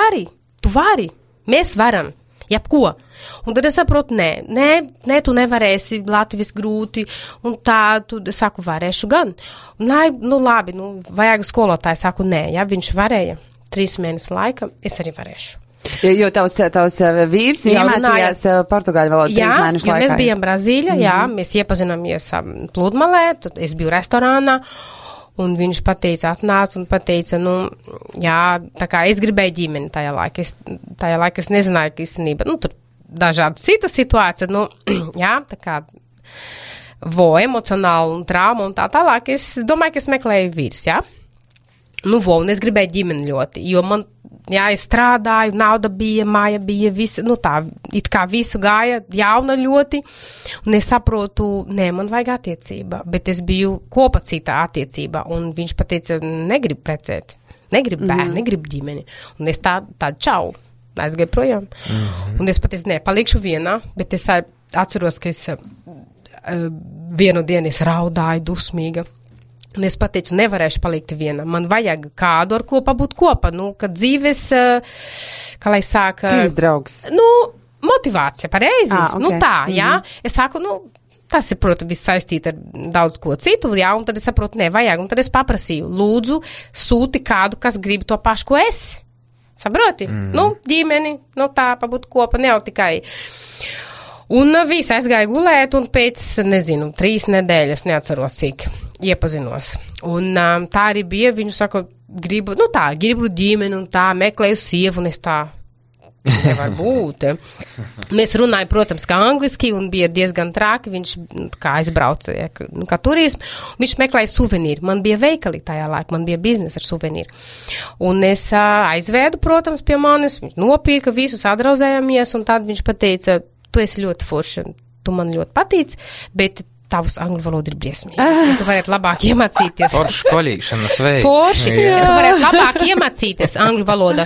Mēs varam. Jebko. Un tad es saprotu, nē, tu nevarēsi, latviski grūti, un tā, tu saku, varēšu gan. Un, labi, vajag skolotāju, saku, nē, ja viņš varēja 3 mēnešu laika, es arī varēšu. Jo tavs vīrs iemācījās portugāļu valodu 3 mēnešu laikā. Jā, mēs bijām Brazīlijā, mēs iepazināmies pludmalē, tad es biju restorānā, un viņš atnāca un pateica, tā kā es gribēju ģimeni tajā laikā, es nezināju, ka īstenībā, tur dažādas citas situācijas, tā kā emocionāli un trauma un tā tālāk, es domāju, ka es meklēju vīrs, un es gribēju ģimeni ļoti, jo man, es strādāju, nauda bija, māja bija, visi, tā, it kā visu gāja jauna ļoti, un es saprotu, man vajag attiecība, bet es biju kopā citā attiecībā, un viņš pateica, negribu precēt, negribu bērnu, negribu ģimeni, un es tā čau, aizgāju projām, un es pateicu, palikšu vienā, bet es atceros, ka es vienu dienu es raudāju dusmīga. Un es pateicu, nevarēšu palikt viena. Man vajag kādu, ar ko pabūt kopā. Kad dzīves, kā lai sāka... Dzīves draugs. Motivācija, pareizi. Okay. Tā, jā. Es saku, tas ir, protams, viss saistīt ar daudz ko citu, un tad es saprotu, nevajag. Un tad es paprasīju, lūdzu, sūti kādu, kas grib to pašu, ko es. Saproti? Ģimeni, tā, pabūt kopā, ne jau tikai... Un viss aizgāja gulēt, un pēc, 3 nedēļas, neatceros cik, iepazinos. Un tā arī bija, viņš saka, gribu ģimeni, un tā, meklēju sievu, un es tā, nevar būt. Mēs runājam, protams, kā angliski, un bija diezgan traki, viņš kā aizbrauca, kā turismu, viņš meklēja suvenīru. Man bija veikali tajā laikā, man bija biznesa ar suvenīru. Un es aizvēdu, protams, pie manis, viņš nopirka visus, atrauzējāmies, un tad viņš pateica, tu esi ļoti forši, tu man ļoti patīc, bet tavs angļu valoda ir briesmīga. Tu varētu labāk iemācīties. Forši kolīšanas veids. Forši, tu varētu labāk iemācīties angļu valoda.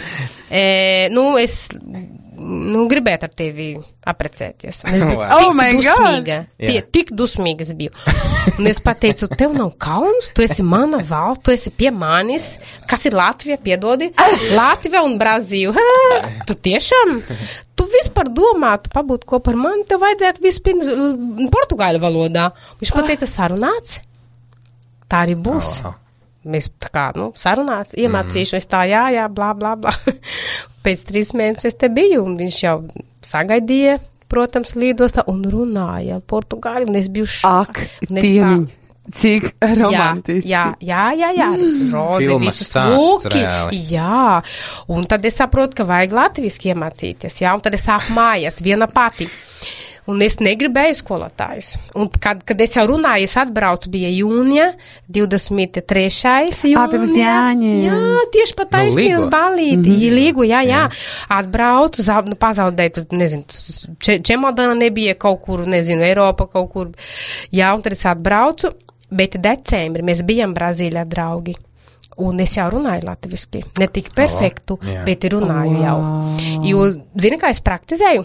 Es gribētu ar tevi aprecēties. Es biju tik dusmīga. Tik dusmīga es biju. Un es pateicu, tev nav kauns, tu esi mana valsts, tu esi pie manis. Kas ir Latvija, piedodi? Latvija un Brazīla. Tu tiešām... Tu vispār domātu pabūt kopā ar mani, tev vajadzētu vispirms portugāļu valodā. Viņš pateica, sarunāts. Tā arī būs. Mēs tā kā, sarunāts, iemācīšu, es tā, jā, blā, blā, blā. Pēc 3 mēnešus es te biju, un viņš jau sagaidīja, protams, lidostā un runāja portugāļu, un es biju šāk. Dieniņ. Cik romantiski. Jā. Rozi, visus lūki. Jā. Un tad es saprotu, ka vajag latviski iemācīties. Jā. Un tad es sāku mājas, viena pati. Un es negribēju skolotājus. Un kad es jau runāju, es atbraucu, bija jūnija, 23. jūnija. Pirms Jāņiem. Jā, tieši pat taisnības balīti. Līgu, jā. Atbraucu, pazaudēju, čemodana nebija kaut kur, Eiropa kaut kur. Jā, un tad es atbraucu. Bet decembrī mēs bijām Brazīlijā draugi, un es jau runāju latviski, ne tik perfektu, bet runāju jau. Jo, zini, kā es praktizēju?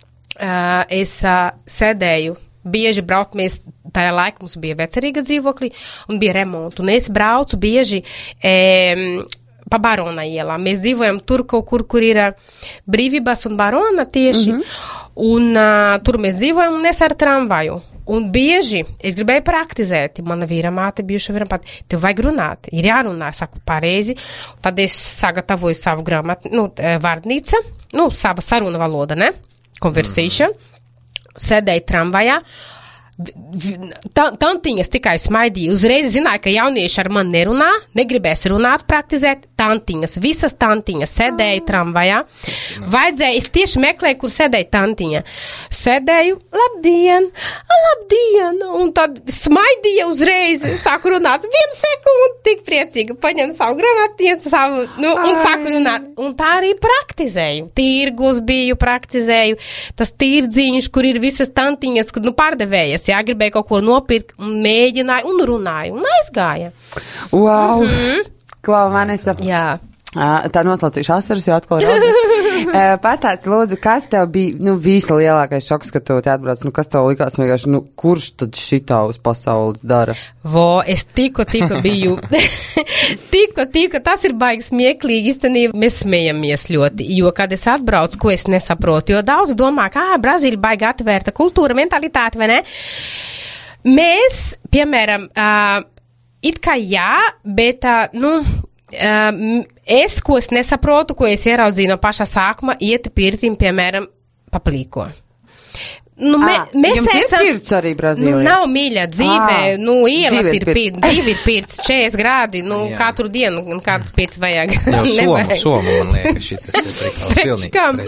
Es sēdēju, bieži braukt, mēs tajā laikā mums bija vecerīga dzīvokļi, un bija remontu, un es braucu bieži pa Barona ielā. Mēs dzīvojam tur kaut kur ir Brīvības un Barona tieši, un tur mēs dzīvojam, un es ar tramvaju. Un bieži es gribēju praktizēt, mana vīra māte bijuša vīram pat, tev vajag runāt, ir jārunā, saku pareizi, tad es sagatavoju savu vārdnīca, sava saruna valoda, ne? Conversation, sēdēju tramvajā, tantiņas tikai smaidīja, uzreiz zināja, ka jaunieši ar mani nerunā, negribēs runāt, praktizēt, tantiņas, visas tantiņas, sēdēju tramvajā, vajadzēja, es tieši meklēju, kur sēdēju tantiņa, sēdēju, labdien, un tad smaidīja uzreiz, sāku runāt, 1 sekundi, tik priecīga, paņem savu gramatiņu, un sāku runāt, un tā arī praktizēju, tirgus biju, praktizēju, tas tirdziņš, kur ir visas tantiņas, kur, pārdevējas, gribēja kaut ko nopirkt, un mēģināja, un runāja, un aizgāja. Wow! Klau, Vanesa. Jā. Tā noslaucīšu asaras, jo atkal raudzīju. Pastāsti, lūdzu, kas tev bija, visa lielākais šoks, kad tu te atbrauc, kas tev likās vienkārši, kurš tad šitā uz pasaules dara? Es tikko biju, tikko, tas ir baigi smieklīgi, īstenībā mēs smejamies ļoti, jo, kad es atbraucu, ko es nesaprotu, jo daudz domā, ka, Brazīļa baigi atvērta kultūra, mentalitāte, vai ne? Mēs, piemēram, it kā jā, bet, ko es nesaprotu, ko es ieraudzīju no pašā sākuma, iet pirtim, piemēram, paplīko. Jums ir pirts arī Brazīlijā? Nav mīļa dzīve, ielas ir pirts, dzīve ir pirts, 40 grādi, katru dienu, kādas pirts vajag. Somu, man liekas, šitas ir pilnīgi.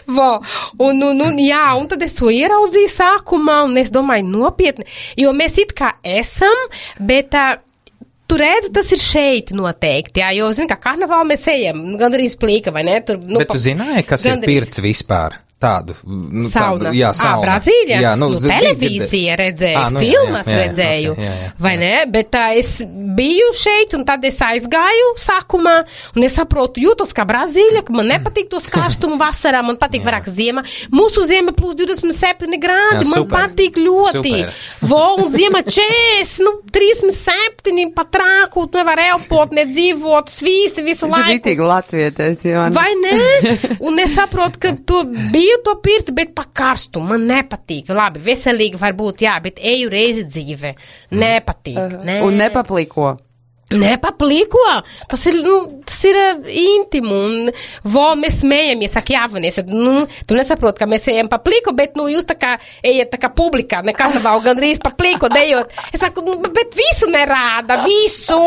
Un tad es to ieraudzīju sākumā, un es domāju nopietni, jo mēs it kā esam, bet tu redzi, tas ir šeit noteikti, jo, zini, kā karnevālu mēs ejam, gandrīz plīka, vai ne? Bet tu zināji, kas ir pirts vispār? Tādu. Sauna. Jā, sauna. Brazīļa? Jā, televīzija redzēju, filmas redzēju, vai ne? Bet es biju šeit, un tad es aizgāju sākumā, un es saprotu, jūtos kā Brazīļa, ka man nepatīk tos karstumu vasarā, man patīk vairāk ziema. Mūsu ziema plus 27 grādi, man patīk ļoti. Un ziema 40, 37, pat trāku, nevar elpot, nedzīvot, svīsti visu laiku. Ritīgi latvieties, Joana. Vai ne? Un es saprotu, ka tu biju to pirti, bet pa karstu, man nepatīk. Labi, veselīgi varbūt, jā, bet eju reizi dzīve. Nepatīk. Un nepapliko. Nepapliko. Tas ir intimu. Un mēs smējamies, saka, Vaniesa, tu nesaproti, ka mēs ejam papliko, bet, jūs tā kā ejat tā kā publikā, ne karnavālu gandrīz papliko dejot. Es saku, bet visu nerāda, visu.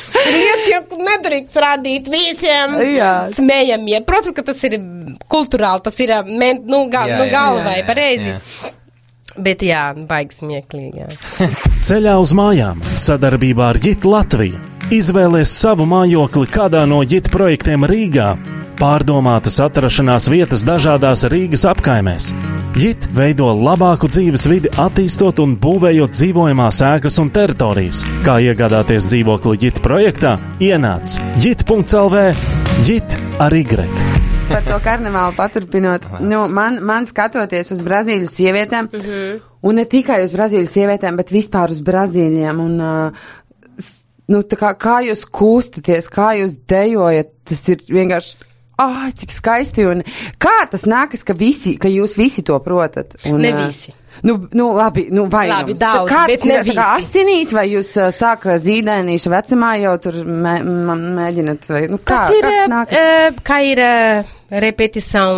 Nedrīkst rādīt visiem. Smējamies. Protams, ka tas ir kulturāli, tas ir, galvai, pareizi. Bet baigi smieklīgi. Ceļā uz mājām sadarbībā ar JIT Latviju izvēlies savu mājokli kādā no JIT projektiem Rīgā. Pārdomātas atrašanās vietas dažādās Rīgas apkaimēs. JIT veido labāku dzīves vidi, attīstot un būvējot dzīvojamās ēkas un teritorijas. Kā iegādāties dzīvokli JIT projektā? Ienāc JIT.lv, JIT ar Y. Par to karnevālu paturpinot, man skatoties uz Brazīļu sievietēm, un ne tikai uz Brazīļu sievietēm, bet vispār uz Brazīļiem, un kā jūs kūstaties, kā jūs dejojat, tas ir vienkārši, cik skaisti, un kā tas nākas, ka jūs visi to protat? Un, ne visi. Labi, labi, daudz, bet ne visi. Kā asinīs, vai jūs sāka zīdainīša vecumā jau tur mēģināt, vai, tas ir, kā ir repetição,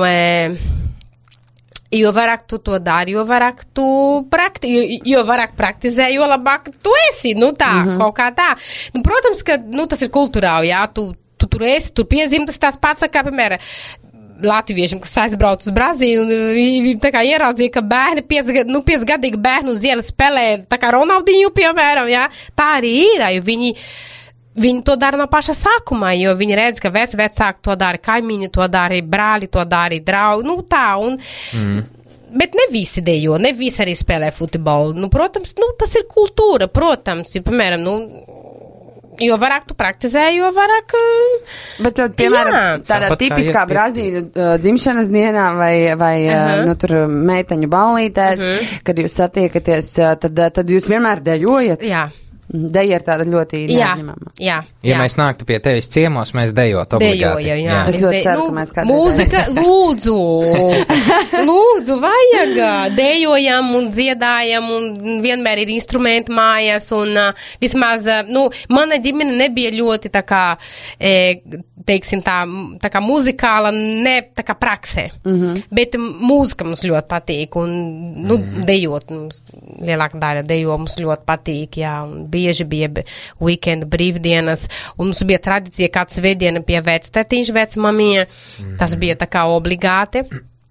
jo vairāk tu to dari, jo vairāk tu jo vairāk praktizē, jo labāk tu esi, kaut kā tā. Protams, ka, tas ir kulturāli, tu tur esi, tur piezīmtas tās pats, kā, piemēram, latviešiem, kas aizbrauc uz Brazīliju, tā kā ieraudzīja, ka bērni, 5-gadīgi bērni uz ielas spēlē, tā kā Ronaldinho, piemēram, tā arī ir, jo viņi to dara no paša sākumā, jo viņi redz, ka vecāki to dara, kaimiņi to dara, brāļi to dara, draugi, Bet ne visi dejo, ne visi arī spēlē futbolu. Protams, tas ir kultūra, protams, jo, piemēram, jo vairāk tu praktizē, jo vairāk... Bet, piemēram, tādā tipiskā Brazīļu dzimšanas dienā vai tur meiteņu ballītēs, kad jūs satiekaties, tad jūs vienmēr dejojat? Jā. Deja ir tāda ļoti neatņemama. Jā. Ja mēs nāktu pie tevis ciemos, mēs dejot obligāti. Jā. Es ļoti ceru, ka mēs kādreiz mūzika, lūdzu, vajag, dejojam un dziedājam un vienmēr ir instrumenti mājās un vismaz, mana ģimene nebija ļoti tā kā, teiksim tā kā muzikāla, ne tā kā praksē, bet mūzika mums ļoti patīk un dejot, lielāka daļa dejo mums ļoti patīk, jā, un bieži bija weekend brīvdienas, un mums bija tradicija kāds svētdiena pie vectētiņš vecmamija, tas bija tā kā obligāti.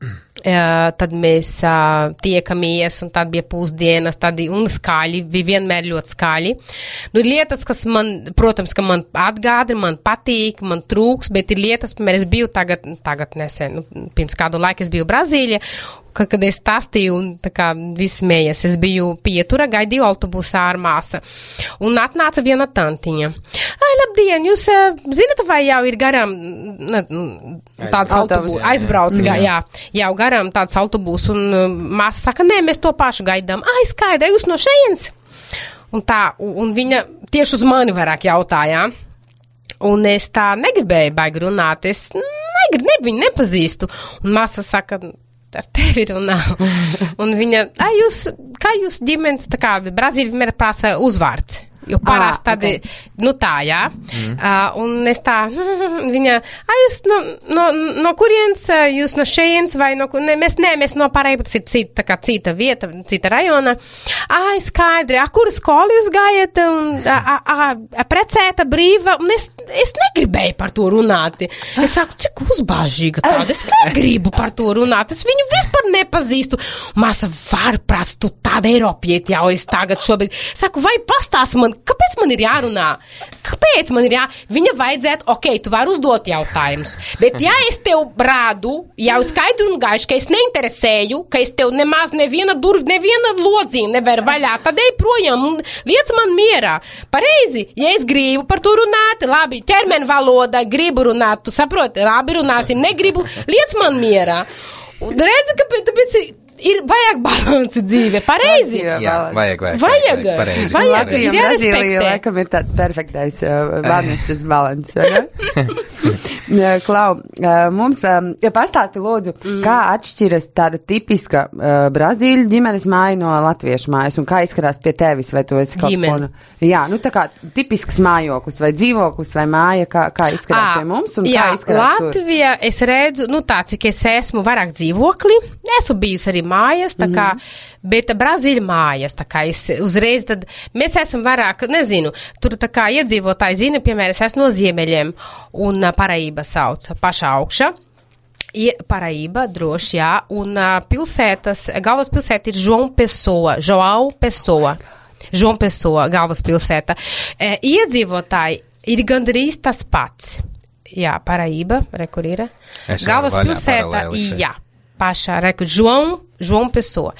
Tad mēs tiekamies, un tad bija pusdienas, un skaļi, bija vienmēr ļoti skaļi. Lietas, kas man, protams, ka man atgādina, man patīk, man trūks, bet ir lietas, piemēram, es biju tagad nesen, pirms kādu laiku es biju Brazīlijā, kad es stāstīju un tā kā viss smējas, es biju pietura, gaidīju autobusā ar māsu, un atnāca viena tantiņa. Ai, labdien, jūs zinat, vai jau ir garām tāds autobus, aizbrauc, jau garām tāds autobus, un māsa saka, nē, mēs to pašu gaidām. Ai, skaidri, jūs no šejienes? Un viņa tieši uz mani vairāk jautāja. Un es tā negribēju baigi runāt, es viņu nepazīstu. Un māsa saka, ar tevi runā. Un viņa, kā jūs ģimenes, tā kā Brazīļa vienmēr prasa uzvārds. Jo parasti tad, tā, jā. Un es tā, viņa, jūs no kurienes, jūs no šejienes vai no kur, mēs no Paraíba, tas ir cita vieta, cita rajona. Skaidri, kuru skolu jūs gājat, precēta, brīva, un es negribēju par to runāt. Es saku, cik uzbāžīga tāda, es negribu par to runāt, es viņu vispār nepazīstu. Māsa, varprāt, tu tāda Eiropieti jau es tagad šobrīd. Saku, vai pastāsti man, kāpēc man ir jārunā? Kāpēc man ir Viņa vajadzētu, tu vari uzdot jautājumus, bet ja es tev rādu, jau skaidru un gaišu, ka es neinteresēju, ka es tev nemaz neviena lodziņa nevar vaļā, tad ej projām un liec man mierā. Pareizi, ja es gribu par to runāt, labi, ķermeņa valoda, gribu runāt, tu saproti, labi runāsim, negribu, liec man mierā. Un redzi, kāpēc vajag balansi dzīve, pareizi? Jā, vajag. Pareizi. Latvija un Brazīlija, laikam, ir tāds perfektais Vanesas balans, vai ne? Klau, mums, pastāsti lūdzu, kā atšķiras tāda tipiska Brazīļu ģimenes māja no latviešu mājas, un kā izskatās pie tevis, vai tu esi kaut ko? Jā, tā kā tipisks mājoklis, vai dzīvoklis, vai māja, kā izskatās pie mums, un kā izskatās tur? Latvija, es redzu, tā, cik es esmu vairāk dzīvokli, esmu bijusi arī mājas, tā kā, bet Brazīļa mājas, tā kā es uzreiz, tad mēs esam vairāk, nezinu, tur tā kā iedzīvotāji zina, piemēram, es esmu no Ziemeļiem, un Paraíba sauc, pašā augšā. Paraíba, droši, jā, un galvaspilsēta ir João Pessoa, galvaspilsēta. Iedzīvotāji ir gandrīz tas pats. Jā, Paraíba, kur ir? Galvaspilsēta, jā. Pašā, João Pessoa.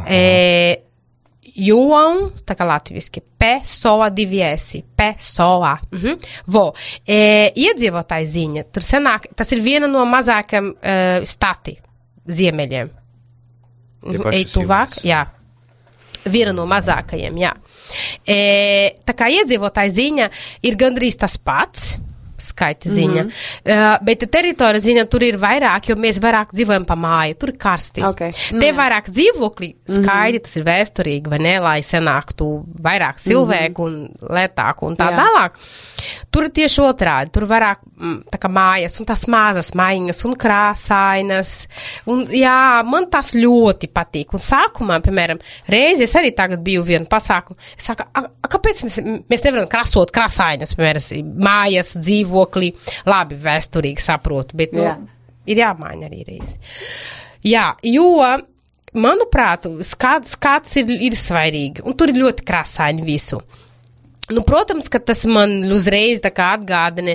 João, tā kā latviski, Pessoa diviesi, Pessoa. Iedzīvotāji ziņa, tur senāk, tas ir viena no mazākajiem stati Ziemeļiem. Ej tuvāk, jā. Viena no mazākajiem, jā. Tā kā iedzīvotāji ziņa ir gandrīz tas pats, skaita ziņa, bet teritorija ziņa tur ir vairāk, jo mēs vairāk dzīvojam pa māju, tur ir karsti. Te vairāk dzīvokļi, skaidri, tas ir vēsturīgi, vai ne, lai senāktu vairāk cilvēku un lētāku un tā tālāk. Tur ir tieši otrādi, tur vairāk tā kā mājas un tās mazas mājiņas un krāsainas, un jā, man tas ļoti patīk, un sākumā, piemēram, reizi es arī tagad biju vienu pasākumu, es saku, kāpēc mēs nevaram krasot krāsainas, piemēram, mājas, dzīvokli, labi, vēsturīgi saprotu, bet, ir jāmaina arī reizi. Jā, jo, manuprāt, skats ir svarīgi, un tur ir ļoti krāsaini visu. Protams, ka tas man uzreiz tā kā atgādina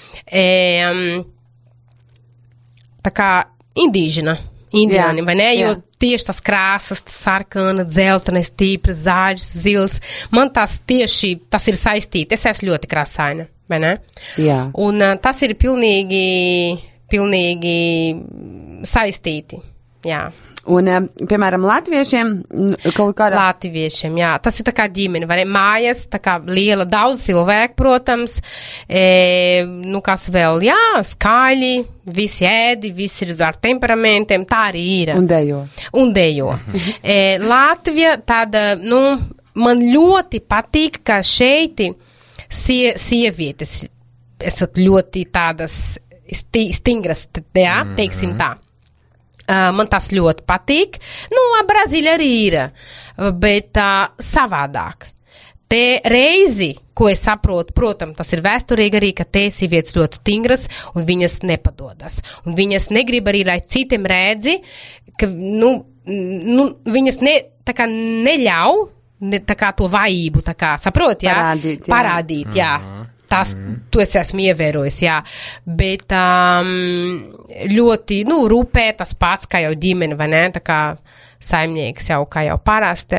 tā kā indiāni, vai ne? Jo tieši tas krāsas, tas sarkana, dzeltenes, tīpras, zāģis, zils, man tas ir saistīti. Es esmu ļoti krāsaina, vai ne? Jā. Un tas ir pilnīgi saistīti. jā. Un, piemēram, latviešiem kaut kādā... Latviešiem, jā. Tas ir tā kā ģimene, vai ne? Mājas, tā kā liela, daudz cilvēku, protams. Nu, kas vēl, jā, skaļi, visi ēdi, visi ir ar temperamentiem, tā arī ir. Un dejo. Latvija tāda, nu, man ļoti patīk, ka šeit sievietes esat ļoti tādas stingras, jā, teiksim tā. Man tas ļoti patīk. Nu, Brazīlija arī ir, bet savādāk. Te reizi, ko es saprotu, protams, tas ir vēsturīgi arī, ka te sievietes ļoti stingras un viņas nepadodas. Un viņas negrib arī, lai citiem redzi, ka, nu viņas tā kā neļauj, tā kā to vājību, tā kā, saprot, jā? Parādīt, jā. Tas, to es esmu ievērojis, jā, bet ļoti, nu, rūpē tas pats, kā jau ģimene, vai ne, tā kā saimnieks jau, kā jau parasti,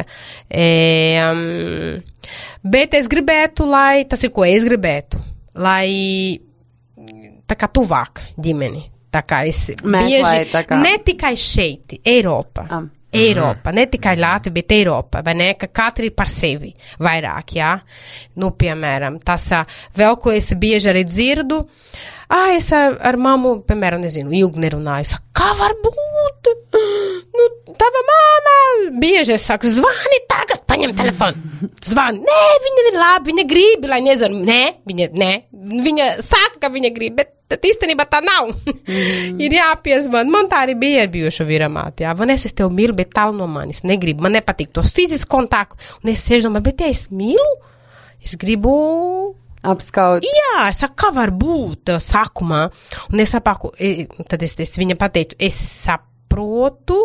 bet es gribētu, lai, tas ir, ko es gribētu, lai tā kā tuvāk ģimeni, tā kā es bieži, ne tikai šeit, Eiropa, ne tikai Latvija, bet Eiropa, vai ne, ka katri par sevi vairāk, jā. Nu, piemēram, tas vēl, ko es bieži arī dzirdu, es ar mammu, piemēram, nezinu, ilgi nerunāju, kā var būt? Nu, tava māma, bieži es saku, zvani tagad, paņem telefonu, zvani, nē, viņa ir labi, viņa grib, lai nezvanu, viņa saka, ka viņa grib, bet īstenībā tā nav. Ir jāpiezvan. Man tā arī bija bijuši viramāti, jā. Van es tev mīlu, bet tālu no manis negribu. Man nepatīk tos fizisku kontaktu. Un es sēžu domāju, bet ja es mīlu, es gribu... Apskaut. Jā, es saku, kā var būt sākumā. Un es sapaku, tad es viņa pateicu, es saprotu,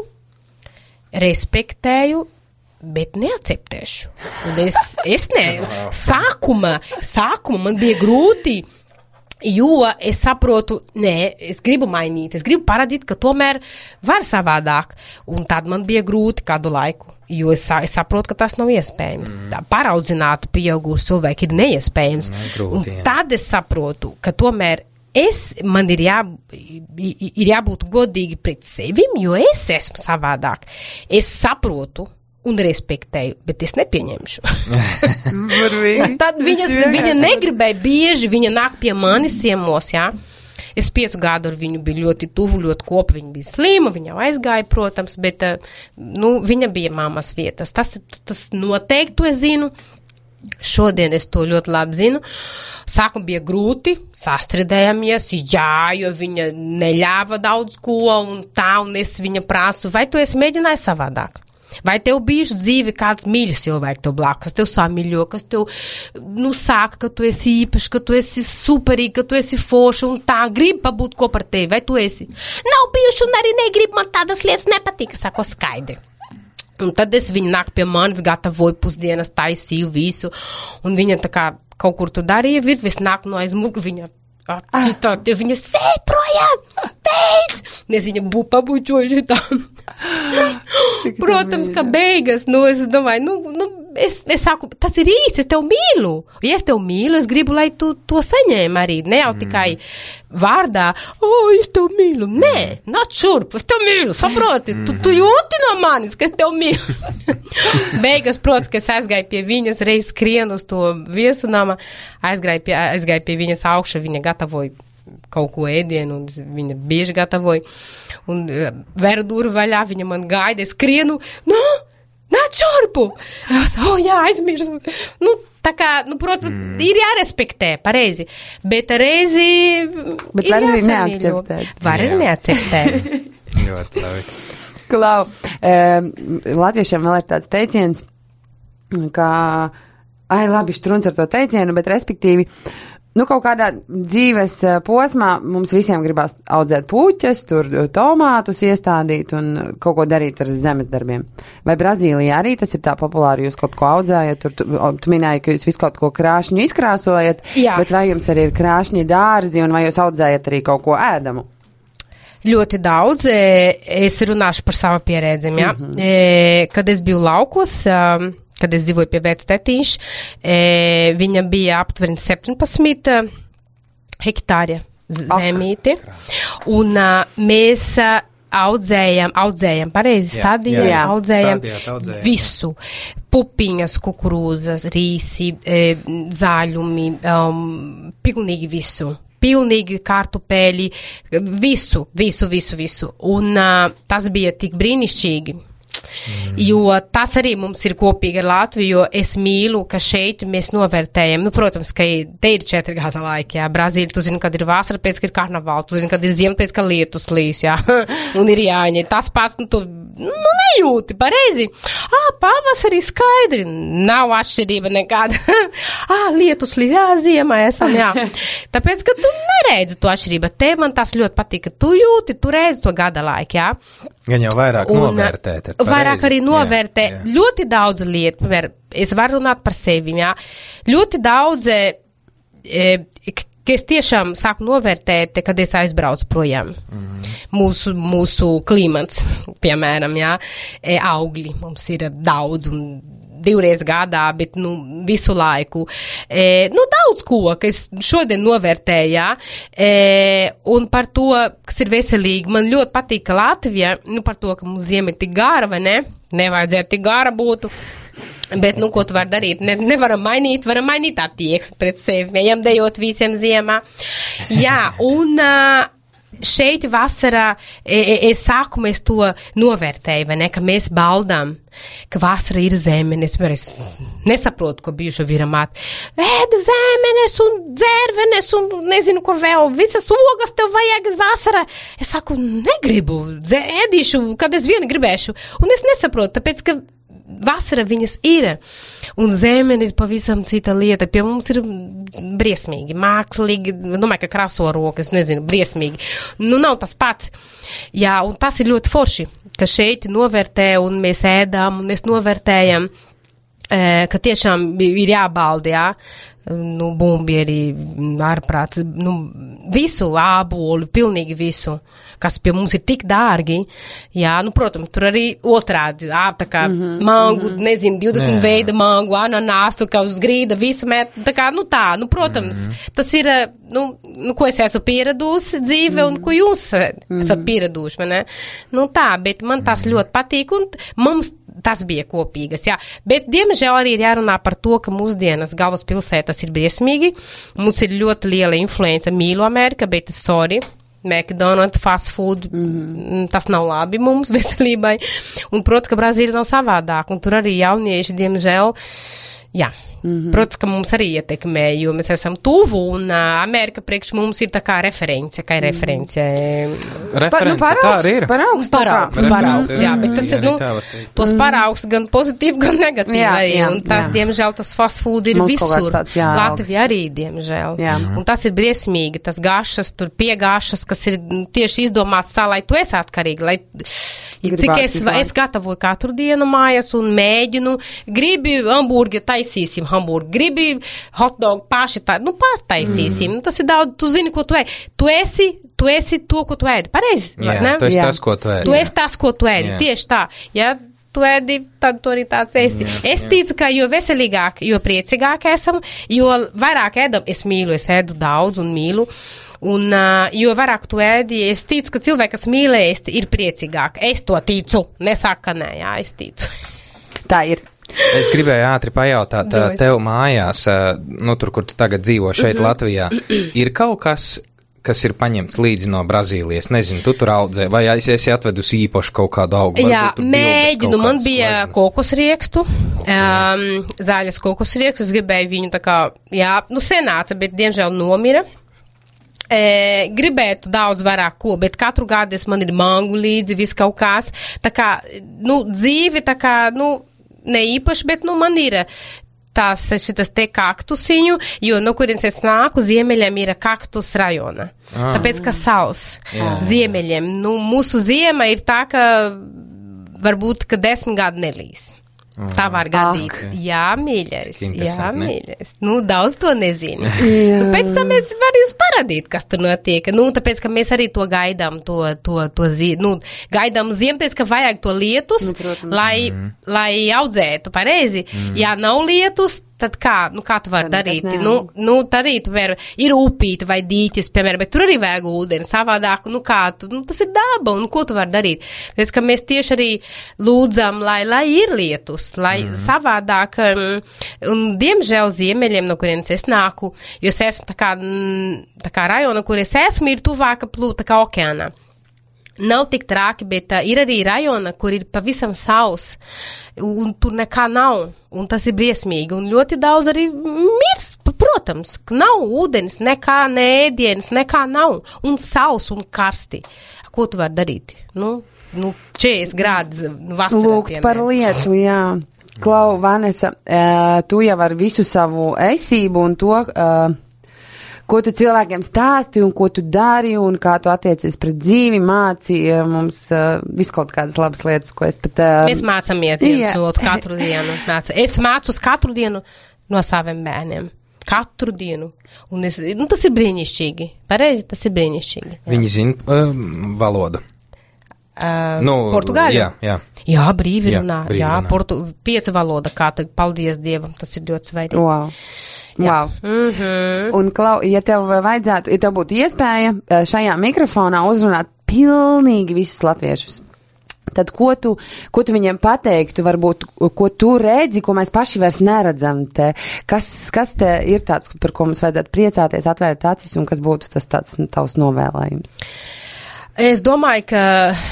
respektēju, bet neakceptēšu. Un es ne. Sākumā man bija grūti, jo es saprotu, es gribu mainīt, es gribu parādīt, ka tomēr var savādāk. Un tad man bija grūti kādu laiku, jo es saprotu, ka tas nav iespējams. Paraudzināt pieaugušu cilvēku ir neiespējams. Grūti, un tad es saprotu, ka tomēr man ir jābūt godīgi pret sevim, jo es esmu savādāk. Es saprotu un respektēju, bet es nepieņemšu. Tad viņa negribēja bieži, viņa nāk pie manis ciemos, jā. Es 5 gadu ar viņu biju ļoti tuvu, ļoti kopa, viņa bija slima, viņa aizgāja, protams, bet, nu, viņa bija mammas vietas. Tas noteikti to es zinu. Šodien es to ļoti labi zinu. Sākumā bija grūti, sastrīdējāmies, jā, jo viņa neļāva daudz ko un tā, un es viņa prasu, vai tu esi mēģinājis savādāk? Vai tev bijuši dzīvi kāds mīļš cilvēks tev blakus, kas tev samīļo, kas tev, nu, saka, ka tu esi īpaši, ka tu esi superīgi, ka tu esi forši un tā, grib pabūt ko par tevi, vai tu esi? Nav bijuši un arī negrib, man tādas lietas nepatīk, sako skaidri. Un tad viņu nāk pie manis, gatavoju pusdienas, taisīju visu, un viņa tā kā kaut kur tu darīja virtvis, nāk no aizmuguri, viņa sēd projām, beidz! Un es viņa pabučoju šitām. Protams, ka beigas, nu, es domāju, es saku, tas ir īsti, es tev mīlu. Ja es tev mīlu, es gribu, lai tu to saņēmi arī, ne jau tikai vārdā, es tev mīlu. Nē, nāc šurp, es tev mīlu, saproti, tu jūti no manis, ka es tev mīlu. Beigas, protams, ka es aizgāju pie viņas, reiz skrienu uz to viesunāma, aizgāju pie viņas augša, viņa gatavoja kaut ko ēdienu, un viņa bieži gatavoja, un veru duru vaļā, viņa man gaida, es skrienu, nāc šurpu! Jā, aizmirsu. Nu, tā kā, nu, protams, ir jārespektē, pareizi, bet reizi bet var arī neakceptēt. Var arī neakceptēt. Ļoti labi. Klau, latviešiem vēl ir tāds teiciens, ka, labi, štruns ar to teicienu, bet respektīvi, nu, kaut kādā dzīves posmā mums visiem gribās audzēt puķes, tur tomātus iestādīt un kaut ko darīt ar zemes darbiem. Vai Brazīlijā arī tas ir tā populāri, jūs kaut ko audzējat, tu minēji, ka jūs visu kaut ko krāšņu izkrāsojat, jā. Bet vai jums arī ir krāšņi dārzi un vai jūs audzējat arī kaut ko ēdamu? Ļoti daudz. Es runāšu par savu pieredzi, jā. Kad es biju laukos, kad es dzīvoju pie vectētīša, viņa bija aptuveni 17 hektāri zemīti, un mēs audzējam, pareizi, stadijā, audzējam visu. Pupiņas, kukurūzas, rīsi, zāļumi, pilnīgi visu. Pilnīgi kartupeļi, visu. Un tas bija tik brīnišķīgi. Jo tas arī mums ir kopīgi ar Latviju, jo es mīlu, ka šeit mēs novērtējam, protams, ka te ir 4 gada laiki, Brazīlija, tu zini, kad ir vasara, pēc, ka ir karnavāli, tu zini, kad ir ziema, pēc, ka lietus līs, un ir jāņem. Tas pats, tu nejūti, pareizi. Pavasarī skaidri, nav atšķirība nekāda. Lietus līs, ziemā esam, Tāpēc, ka tu neredzi to atšķirību. Te man tas ļoti patīk, ka tu jūti, tu redzi to gada laiku, Gan jau vairāk novērtēt. Vairāk arī novērtē ļoti daudz lietu. Es varu runāt par sevi, Ļoti daudz, ka es tiešām sāku novērtēt, kad es aizbraucu projām. Mūsu klimats, piemēram, augļi mums ir daudz un 2 reizes gadā, bet, visu laiku. Daudz ko, kas šodien novērtēja, un par to, kas ir veselīgi. Man ļoti patīk, ka Latvija, par to, ka mums ziema ir tik gara, vai ne? Nevajadzētu tik gara būtu. Bet, ko tu vari darīt? Nevaram mainīt attieksmi pret sevi, ejam dejot visiem ziemā. Un šeit vasarā, sākumā es to novērtēju, vai ne, ka mēs baldām, ka vasara ir zemenes, es nesaprotu, ko bijušo viramāt. Ēda zemenes un dzērvenes un nezinu, ko vēl, visas ogas tev vajag vasara. Es saku, negribu, ēdīšu, kad es vienu gribēšu. Un es nesaprotu, tāpēc, ka vasara viņas ir, un zemenis pavisam cita lieta. Pie mums ir briesmīgi, mākslīgi, domāju, ka kraso rokas, nezinu, briesmīgi. Nav tas pats. Un tas ir ļoti forši, ka šeit novērtē, un mēs ēdām, un mēs novērtējam, ka tiešām ir jābaldi, bumbieri, ārprāts, visu, ābolu, pilnīgi visu, kas pie mums ir tik dārgi, protams, tur arī otrādi, tā kā mangu, nezinu, 20 veida mangu, ananāstu, kā uz grīda, visu met, tā kā, protams, tas ir, ko es esmu pieradusi dzīve, un ko jūs esat pieraduši, vai ne? Bet man tas ļoti patīk, un mums tas bija kopīgas, Bet, diemžēl, arī ir jārunā par to, ka mūsdienas galvaspilsētas ir briesmīgi. Mums ir ļoti liela influence, mīlu Amerika, bet sorry, McDonald's, fast food, tas nav labi mums veselībai. Un, protams, ka Brazīlija nav savādāk, un tur arī jaunieši, diemžēl, Protams, ka mums arī ietekmē, jo mēs esam tuvu, un Amerika priekš mums ir tā kā reference, Reference, tā arī ir. Paraugs, bet tas ir, tos paraugs gan pozitīvi, gan negatīvi, un tas, diemžēl, tas fast food ir visur. Latvija arī, diemžēl. Un tas ir briesmīgi, tas gašas, tur piegāšas, kas ir tieši izdomāts tā, lai tu esi atkarīgi, lai cik es gatavoju katru dienu mājas un mēģinu, gribi hamburgi, taisīsim hamburgi, gribi hotdog paši, pārtaisīsim. Tas ir daudz, tu zini, ko tu ēdi. Tu esi to, ko tu ēdi. Pareizi, ne? Tu esi tas, ko tu ēdi. Tu esi tas, ko tu ēdi. Tieši tā. Tu ēdi, tad tu arī tāds esi. Es ticu, ka jo veselīgāk, jo priecīgāk esam, jo vairāk ēdam. Es mīlu, es ēdu daudz un mīlu. Un, jo vairāk tu ēdi, es ticu, ka cilvēki, kas mīl ēst, ir priecīgāk. Es to ticu. Nesaka, ka nē, es ticu. Tā ir. Es gribēju ātri pajautāt, tev mājās, tur, kur tu tagad dzīvo šeit Latvijā, ir kaut kas ir paņemts līdzi no Brazīlijas? Nezinu, tu tur audzē, vai esi atvedusi īpaši kaut kādu augu? Mēģinu, man bija kokosriekstu, zaļas kokosriekstu, es gribēju viņu tā kā, senāca, bet diemžēl nomira. Gribētu daudz vairāk ko, bet katru gadu man ir mangu līdzi, viss kaut kās, tā kā, dzīve, tā kā, ne īpaši, bet, man ir šitas te kaktusiņu, jo no kurienes es nāku, ziemeļiem ir kaktus rajona. Tāpēc, ka sals ziemeļiem. Mūsu ziema ir tā, ka varbūt, ka 10 gadu nelīs. Tā var gadīt. Jā, mīļais. Daudz to nezinu. Pēc tam mēs varam parādīt, kas tur notiek. Tāpēc, ka mēs arī to gaidām, gaidām ziemu, pēc, ka vajag to lietus, lai audzētu pareizi. Ja nav lietus, tad kā tu vari darīt? Darīt, ir upīte vai dīķis, piemēram, bet tur arī vajag ūdeni, savādāk, tas ir daba, un ko tu vari darīt? Tāpēc, ka mēs tieši arī lūdzam, lai ir lietus, lai savādāk, un diemžēl ziemeļiem, no kurienes es nāku, jo es esmu tā kā rajona, kur es esmu, ir tuvāka plūta kā okeānā. Nav tik trāki, bet ir arī rajona, kur ir pavisam savs, un tur nekā nav, un tas ir briesmīgi, un ļoti daudz arī mirst, protams, ka nav ūdens, nekā, ne ēdienas, nekā nav, un savs un karsti. Ko tu vari darīt? 40 grādi vasarā. Lūgt par lietu, jā. Klau, Vanesa, tu jau ar visu savu esību un to... ko tu cilvēkiem stāsti un ko tu dari un kā tu attiecies pret dzīvi, māci mums visu kaut kādas labas lietas, ko es pat... Mēs mācamies katru dienu. Es mācos katru dienu no saviem bērniem. Katru dienu. Un tas ir brīnišķīgi. Pareizi, tas ir brīnišķīgi. Jā. Viņi zina valodu. Portugāļu? Jā. Jā, brīvi runā. Jā, 5 valoda, paldies Dievam, tas ir ļoti svarīgi. Wow. Un, Klau, ja tev būtu iespēja šajā mikrofonā uzrunāt pilnīgi visus latviešus, tad ko tu viņiem pateiktu, varbūt, ko tu redzi, ko mēs paši vairs neredzam te? Kas te ir tāds, par ko mums vajadzētu priecāties, atvērt acis, un kas būtu tas tāds tavs novēlējums? Es domāju, ka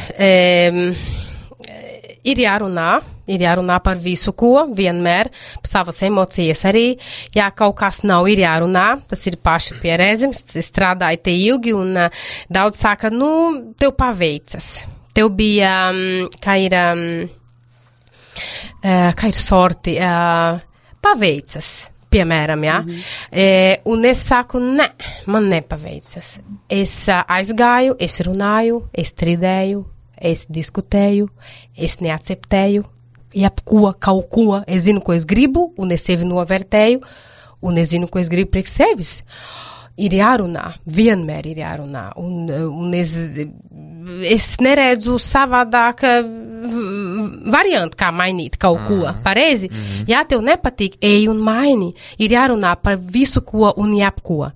ir jārunā par visu, ko vienmēr, par savas emocijas arī. Ja kaut kas nav, ir jārunā, tas ir paši pieredzams, strādāju te ilgi, un daudz saka, tev paveicas. Tev bija, kā ir sorti, paveicas. Piemēram, jā. Un es saku, ne, man nepaveicas. Es aizgāju, es runāju, es strīdēju, es diskutēju, es neakceptēju, kaut ko. Es zinu, ko es gribu, un es sevi novērtēju, un es zinu, ko es gribu priekš sevis. Ir jārunā, vienmēr ir jārunā, un es neredzu savādāk variantu, kā mainīt kaut ko, pareizi. Ja tev nepatīk, ej un maini. Ir jārunā par visu ko un jebko.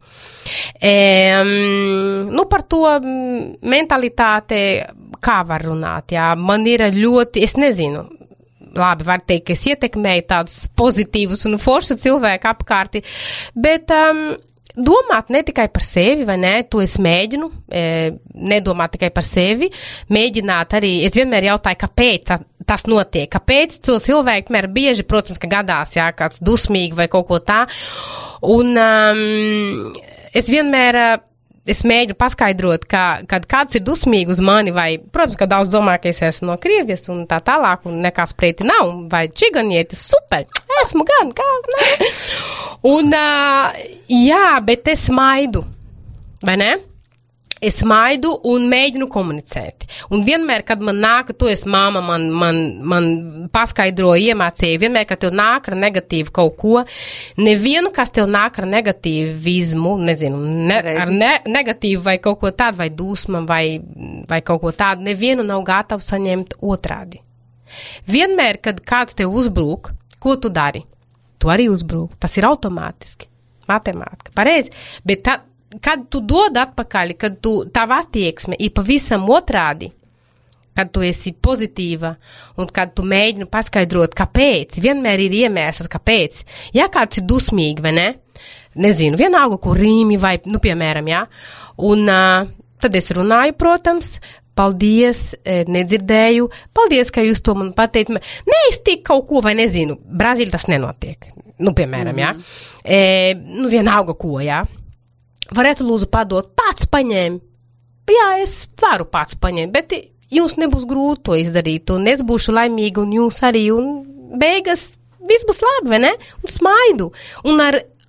Par to mentalitāte, kā var runāt, jā. Man ir ļoti, es nezinu, labi, var teikt, ka es ietekmēju tādus pozitīvus un foršu cilvēku apkārti, bet... domāt ne tikai par sevi, vai ne, to es mēģinu, nedomāt tikai par sevi, mēģināt arī, es vienmēr jautāju, kāpēc tas notiek, kāpēc cilvēki mēr bieži, protams, ka gadās, jā, kāds dusmīgi vai kaut ko tā, un es vienmēr, es mēģinu paskaidrot, kad kāds ir dusmīgi uz mani, vai, protams, ka daudz domā, ka es esmu no Krievijas un tā tālāk, un nekas preiti nav, vai čiganieti, super, esmu gan, kā, ne? Un, jā, bet es smaidu, vai ne? Es smaidu un mēģinu komunicēt. Un vienmēr, kad man nāk, tu esi māma, man paskaidroja, iemācīja, vienmēr, kad tev nāk ar negatīvu kaut ko, nevienu, kas tev nāk ar negatīvismu, nezinu, ar negatīvu vai kaut ko tādu, vai dusma, vai kaut ko tādu, nevienu nav gatavs saņemt otrādi. Vienmēr, kad kāds tev uzbrūk, ko tu dari? Tu arī uzbrūk. Tas ir automātiski. Matemātika. Pareizi. Bet kad tu dod atpakaļ, kad tava attieksme ir pavisam otrādi, kad tu esi pozitīva un kad tu mēģini paskaidrot, kāpēc, vienmēr ir iemesls, kāpēc. Ja kāds ir dusmīgi, vai ne? Nezinu, vienalga, kur rīmi vai, piemēram, jā. Un tad es runāju, protams, paldies, nedzirdēju, paldies, ka jūs to man pateikt. Neiztiek kaut ko, vai nezinu, Brazīļ tas nenotiek. Piemēram, jā. Vienalga ko, jā. Varētu lūdzu padot, pats paņēmi. Jā, es varu pats paņemt, bet jums nebūs grūti to izdarīt, un es būšu laimīga, un jūs arī, un beigas viss būs labi, vai ne? Un smaidu. Un ar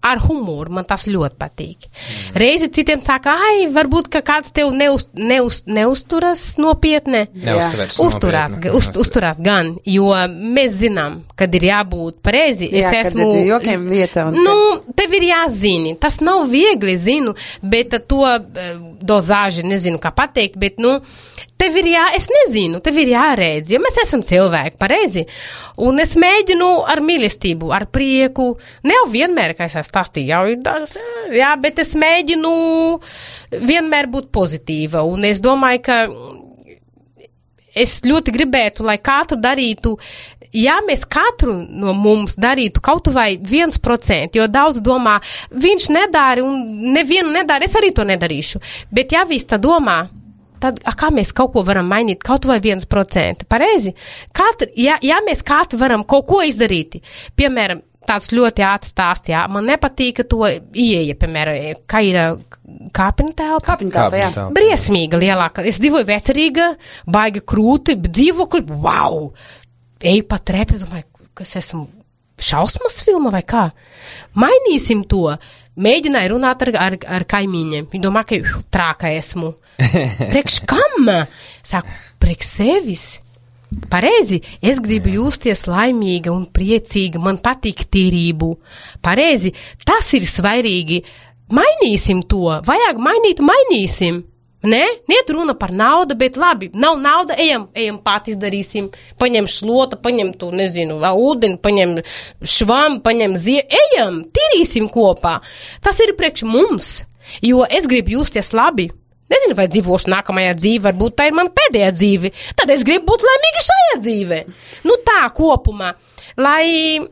ar humoru, man tas ļoti patīk. Reizi citiem saka, varbūt, ka kāds tev neusturas nopietni. Uzturās gan, jo mēs zinām, kad ir jābūt pareizi. Kad ir jokiem vieta. Tev ir jāzini, tas nav viegli, zinu, bet to dozāži, nezinu, kā pateikt, bet, tev ir es nezinu, tev ir jāredz, jo mēs esam cilvēki, pareizi, un es mēģinu ar mīlestību, ar prieku, ne jau vienmēr, kā es stāstīju, jau ir dažas, bet es mēģinu vienmēr būt pozitīva, un es domāju, ka es ļoti gribētu, lai katru darītu, mēs katru no mums darītu kaut vai 1%, jo daudz domā, viņš nedara un nevienu nedara, es arī to nedarīšu, bet ja viss tā domā, tad, kā mēs kaut ko varam mainīt, kaut vai 1%, pareizi? Ja mēs katru varam kaut ko izdarīt, piemēram, tāds ļoti ātrs stāsts, man nepatīk, ka to ieeja, piemēram, kā ir kāpņu telpa. Briesmīga lielāka. Es dzīvoju Vecerīga, baigi krūti, dzīvokļi, wow! Eju pa trepi, es domāju, kas esmu šausmas filma vai kā? Mainīsim to. Mēģināju runāt ar kaimiņiem. Viņi domā, ka trāka esmu. Priekš kam? Saku, priekš sevis. Pareizi, es gribu justies laimīga un priecīga, man patīk tīrību. Pareizi, tas ir svarīgi. Mainīsim to. Vajag mainīt, mainīsim. Niet runa par naudu, bet labi, nav nauda, ejam pat izdarīsim. Paņem šlota, paņem to, nezinu, ūdeni, paņem švam, paņem ejam, tīrīsim kopā. Tas ir priekš mums, jo es gribu justies labi. Nezinu, vai dzīvošu nākamajā dzīve, varbūt tā ir mana pēdējā dzīve. Tad es gribu būt laimīga šajā dzīvē. Tā kopumā, lai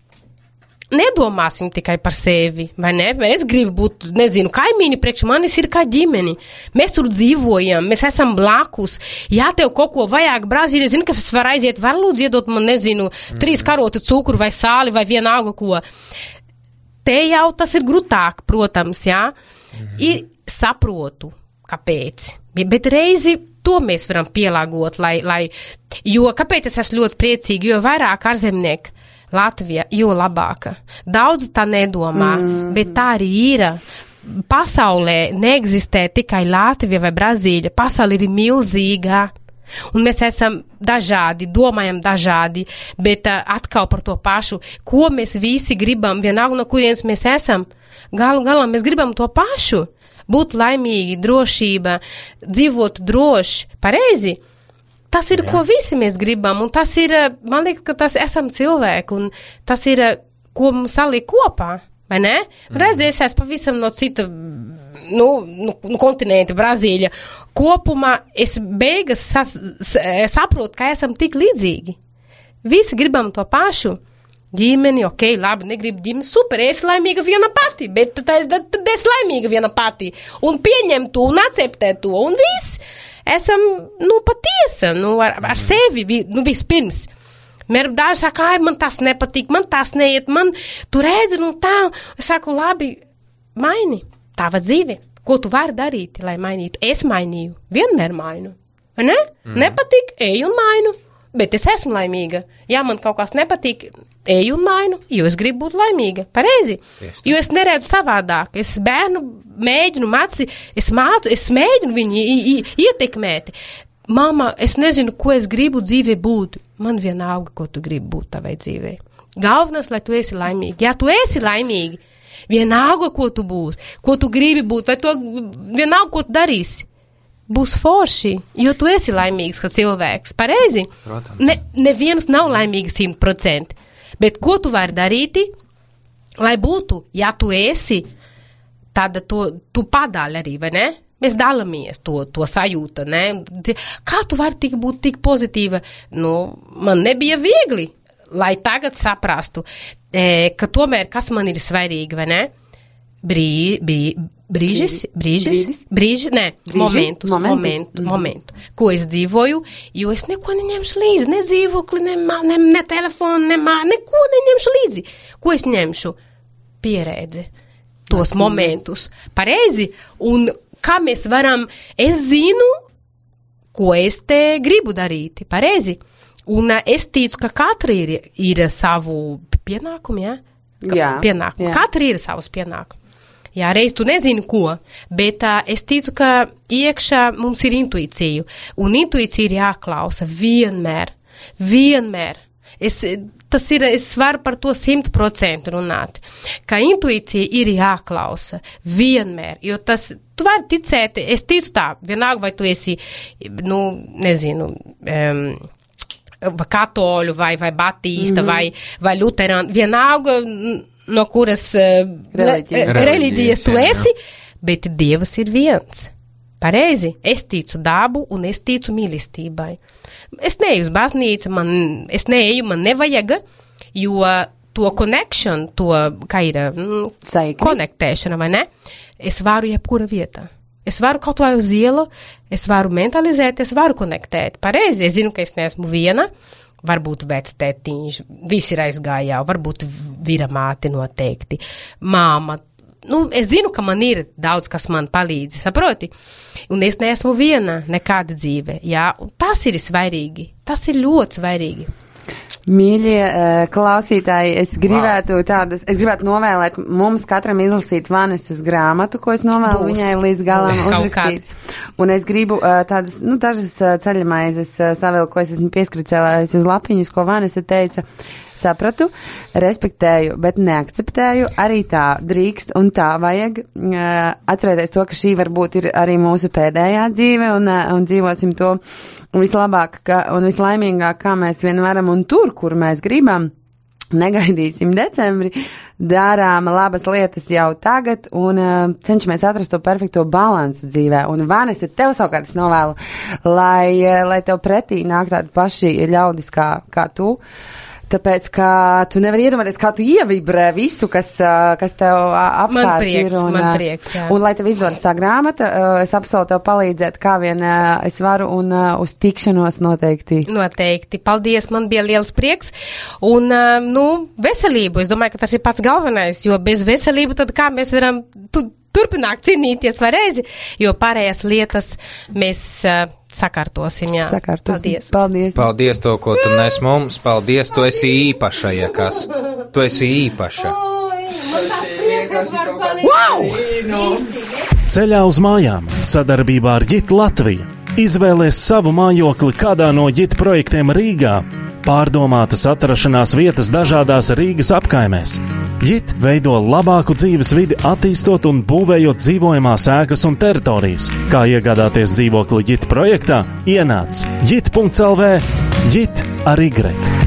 nedomāsim tikai par sevi, vai ne? Es gribu būt, nezinu, kaimiņi priekš manis ir kā ģimeni. Mēs tur dzīvojam, mēs esam blakus. Ja tev kaut ko vajag, Brazīlija, zini, ka es varu aiziet, var lūdzu iedot man, nezinu, 3 karoti cukuru vai sāli vai vienalga ko. Te jau tas ir grūtāk, protams, Ir saprotu, kāpēc. Bet reizi to mēs varam pielāgot, jo kāpēc es esmu ļoti priecīgi, jo vairāk ārzemnieki Latvija, jo labāka. Daudz tā nedomā, bet tā arī ir. Pasaulē neeksistē tikai Latvija vai Brazīlija. Pasaule ir milzīga. Un mēs esam dažādi, domājam dažādi, bet atkal par to pašu, ko mēs visi gribam, vienalga no kurienes mēs esam. Galā mēs gribam to pašu. Būt laimīgi, drošība, dzīvot droši, pareizi. Tas ir, ko visi mēs gribam, un tas ir, man liekas, ka tas esam cilvēki, un tas ir, ko mums saliek kopā, vai ne? Reiz es pavisam no cita, kontinenta, Brazīlija. Kopumā es beigas saprotu, ka esam tik līdzīgi. Visi gribam to pašu. Ģimeni, labi, negribu ģimeni, super, es laimīga viena pati, bet tad es laimīga viena pati, un pieņem to, un akceptē to, un viss. Esam, patiesa, ar sevi, vispirms. Daži saka, man tas nepatīk, man tas neiet, man tu redzi, tā. Es saku, labi, maini, tava dzīve. Ko tu vari darīt, lai mainītu? Es mainīju, vienmēr mainu. Ne? Nepatīk, eju un mainu. Bet es esmu laimīga. Ja man kaut kas nepatīk, eju un mainu, jo es gribu būt laimīga. Pareizi. Jo es neredzu savādāk. Es bērnu mēģinu es mēģinu viņu ietekmēt. Mama, es nezinu, ko es gribu dzīvē būt. Man vienalga, ko tu gribi būt tavai dzīvē. Galvenais, lai tu esi laimīgi. Ja tu esi laimīgi, vienalga, ko tu būsi, ko tu gribi būt, vai to vienalga, ko tu darīsi. Būs forši, jo tu esi laimīgs, kā cilvēks, pareizi? Neviens nav laimīgs 100%, bet ko tu vari darīt, lai būtu, ja tu esi, tad tu padāli arī, vai ne? Mēs dalamies to sajūta, ne? Kā tu vari būt tik pozitīva? Man nebija viegli, lai tagad saprastu, ka tomēr, kas man ir svarīgi, vai ne? Momentu, ko es dzīvoju, jo es neko neņemšu līdzi, ne dzīvokli, ne telefonu, neko neņemšu līdzi. Ko es ņemšu? Pieredzi, tos momentus, pareizi, un kā mēs varam, es zinu, ko es te gribu darīt, pareizi, un es ticu, ka katra ir savu pienākumu, pienākumu. Katra ir savus pienākumu. Jā, reiz tu nezini ko, bet es ticu, ka iekšā mums ir intuīcija, un intuīcija ir jāklausa vienmēr. Es varu par to 100% runāt, ka intuīcija ir jāklausa vienmēr, jo tas, tu vari ticēt, es ticu tā, vienalga vai tu esi, katoļu vai batīsta vai luterāna, vienalga, no kuras reliģijas tu esi, bet Dievs ir viens. Pareizi, es ticu dabu un es ticu mīlestībai. Es neeju uz baznīcu, man nevajag, jo to connection, to, kā ir, konektēšana, vai ne? Es varu jebkura vietā. Es varu kaut vai uz ielu, es varu mentalizēt, es varu konektēt. Pareizi, es zinu, ka es neesmu viena, varbūt vectētiņš, visi ir aizgājā, varbūt viramāti noteikti, māma. Es zinu, ka man ir daudz, kas man palīdz, saproti? Un es neesmu viena nekāda dzīve, jā, un tas ir svarīgi, tas ir ļoti svarīgi. Mīļie klausītāji, es gribētu novēlēt mums katram izlasīt Vanesas grāmatu, ko es novēlu viņai līdz galam uzrakstīt. Un es gribu tādas, dažas ceļamaizes savilku, ko es esmu pieskricēlējusi uz lapiņas, ko Vanesa teica. Sapratu, respektēju, bet neakceptēju, arī tā drīkst un tā vajag atcerēties to, ka šī varbūt ir arī mūsu pēdējā dzīve un dzīvosim to vislabāk un vislaimīgāk, kā mēs vien varam un tur, kur mēs gribam, negaidīsim decembri, darām labas lietas jau tagad un cenšamies atrast to perfekto balansu dzīvē. Un Vanesa, tev savukārt es novēlu, lai tev pretī nāk tādi paši ļaudis kā tu. Tāpēc, ka tu nevari iedomāties, kā tu ievibrē visu, kas tev apkārt ir. Man prieks, jā. Un lai tev izdodas tā grāmata, es apsolu tev palīdzēt, kā vien es varu, un uz tikšanos noteikti. Noteikti. Paldies, man bija liels prieks. Un, veselību, es domāju, ka tas ir pats galvenais, jo bez veselību tad kā mēs varam turpināt cīnīties pareizi, jo pārējās lietas mēs sakārtosim, jā. Paldies. Paldies to, ko tu nes mums. Paldies, tu esi īpaša, ja kas. Tu esi īpaša. Wow! Ceļā uz mājām sadarbībā ar JIT Latviju. Izvēlies savu mājokli kādā no JIT projektiem Rīgā. Pārdomātas atrašanās vietas dažādās Rīgas apkaimēs. JIT veido labāku dzīves vidi, attīstot un būvējot dzīvojamās ēkas un teritorijas. Kā iegādāties dzīvokli JIT projektā? Ienāc JIT.lv, JIT ar Y.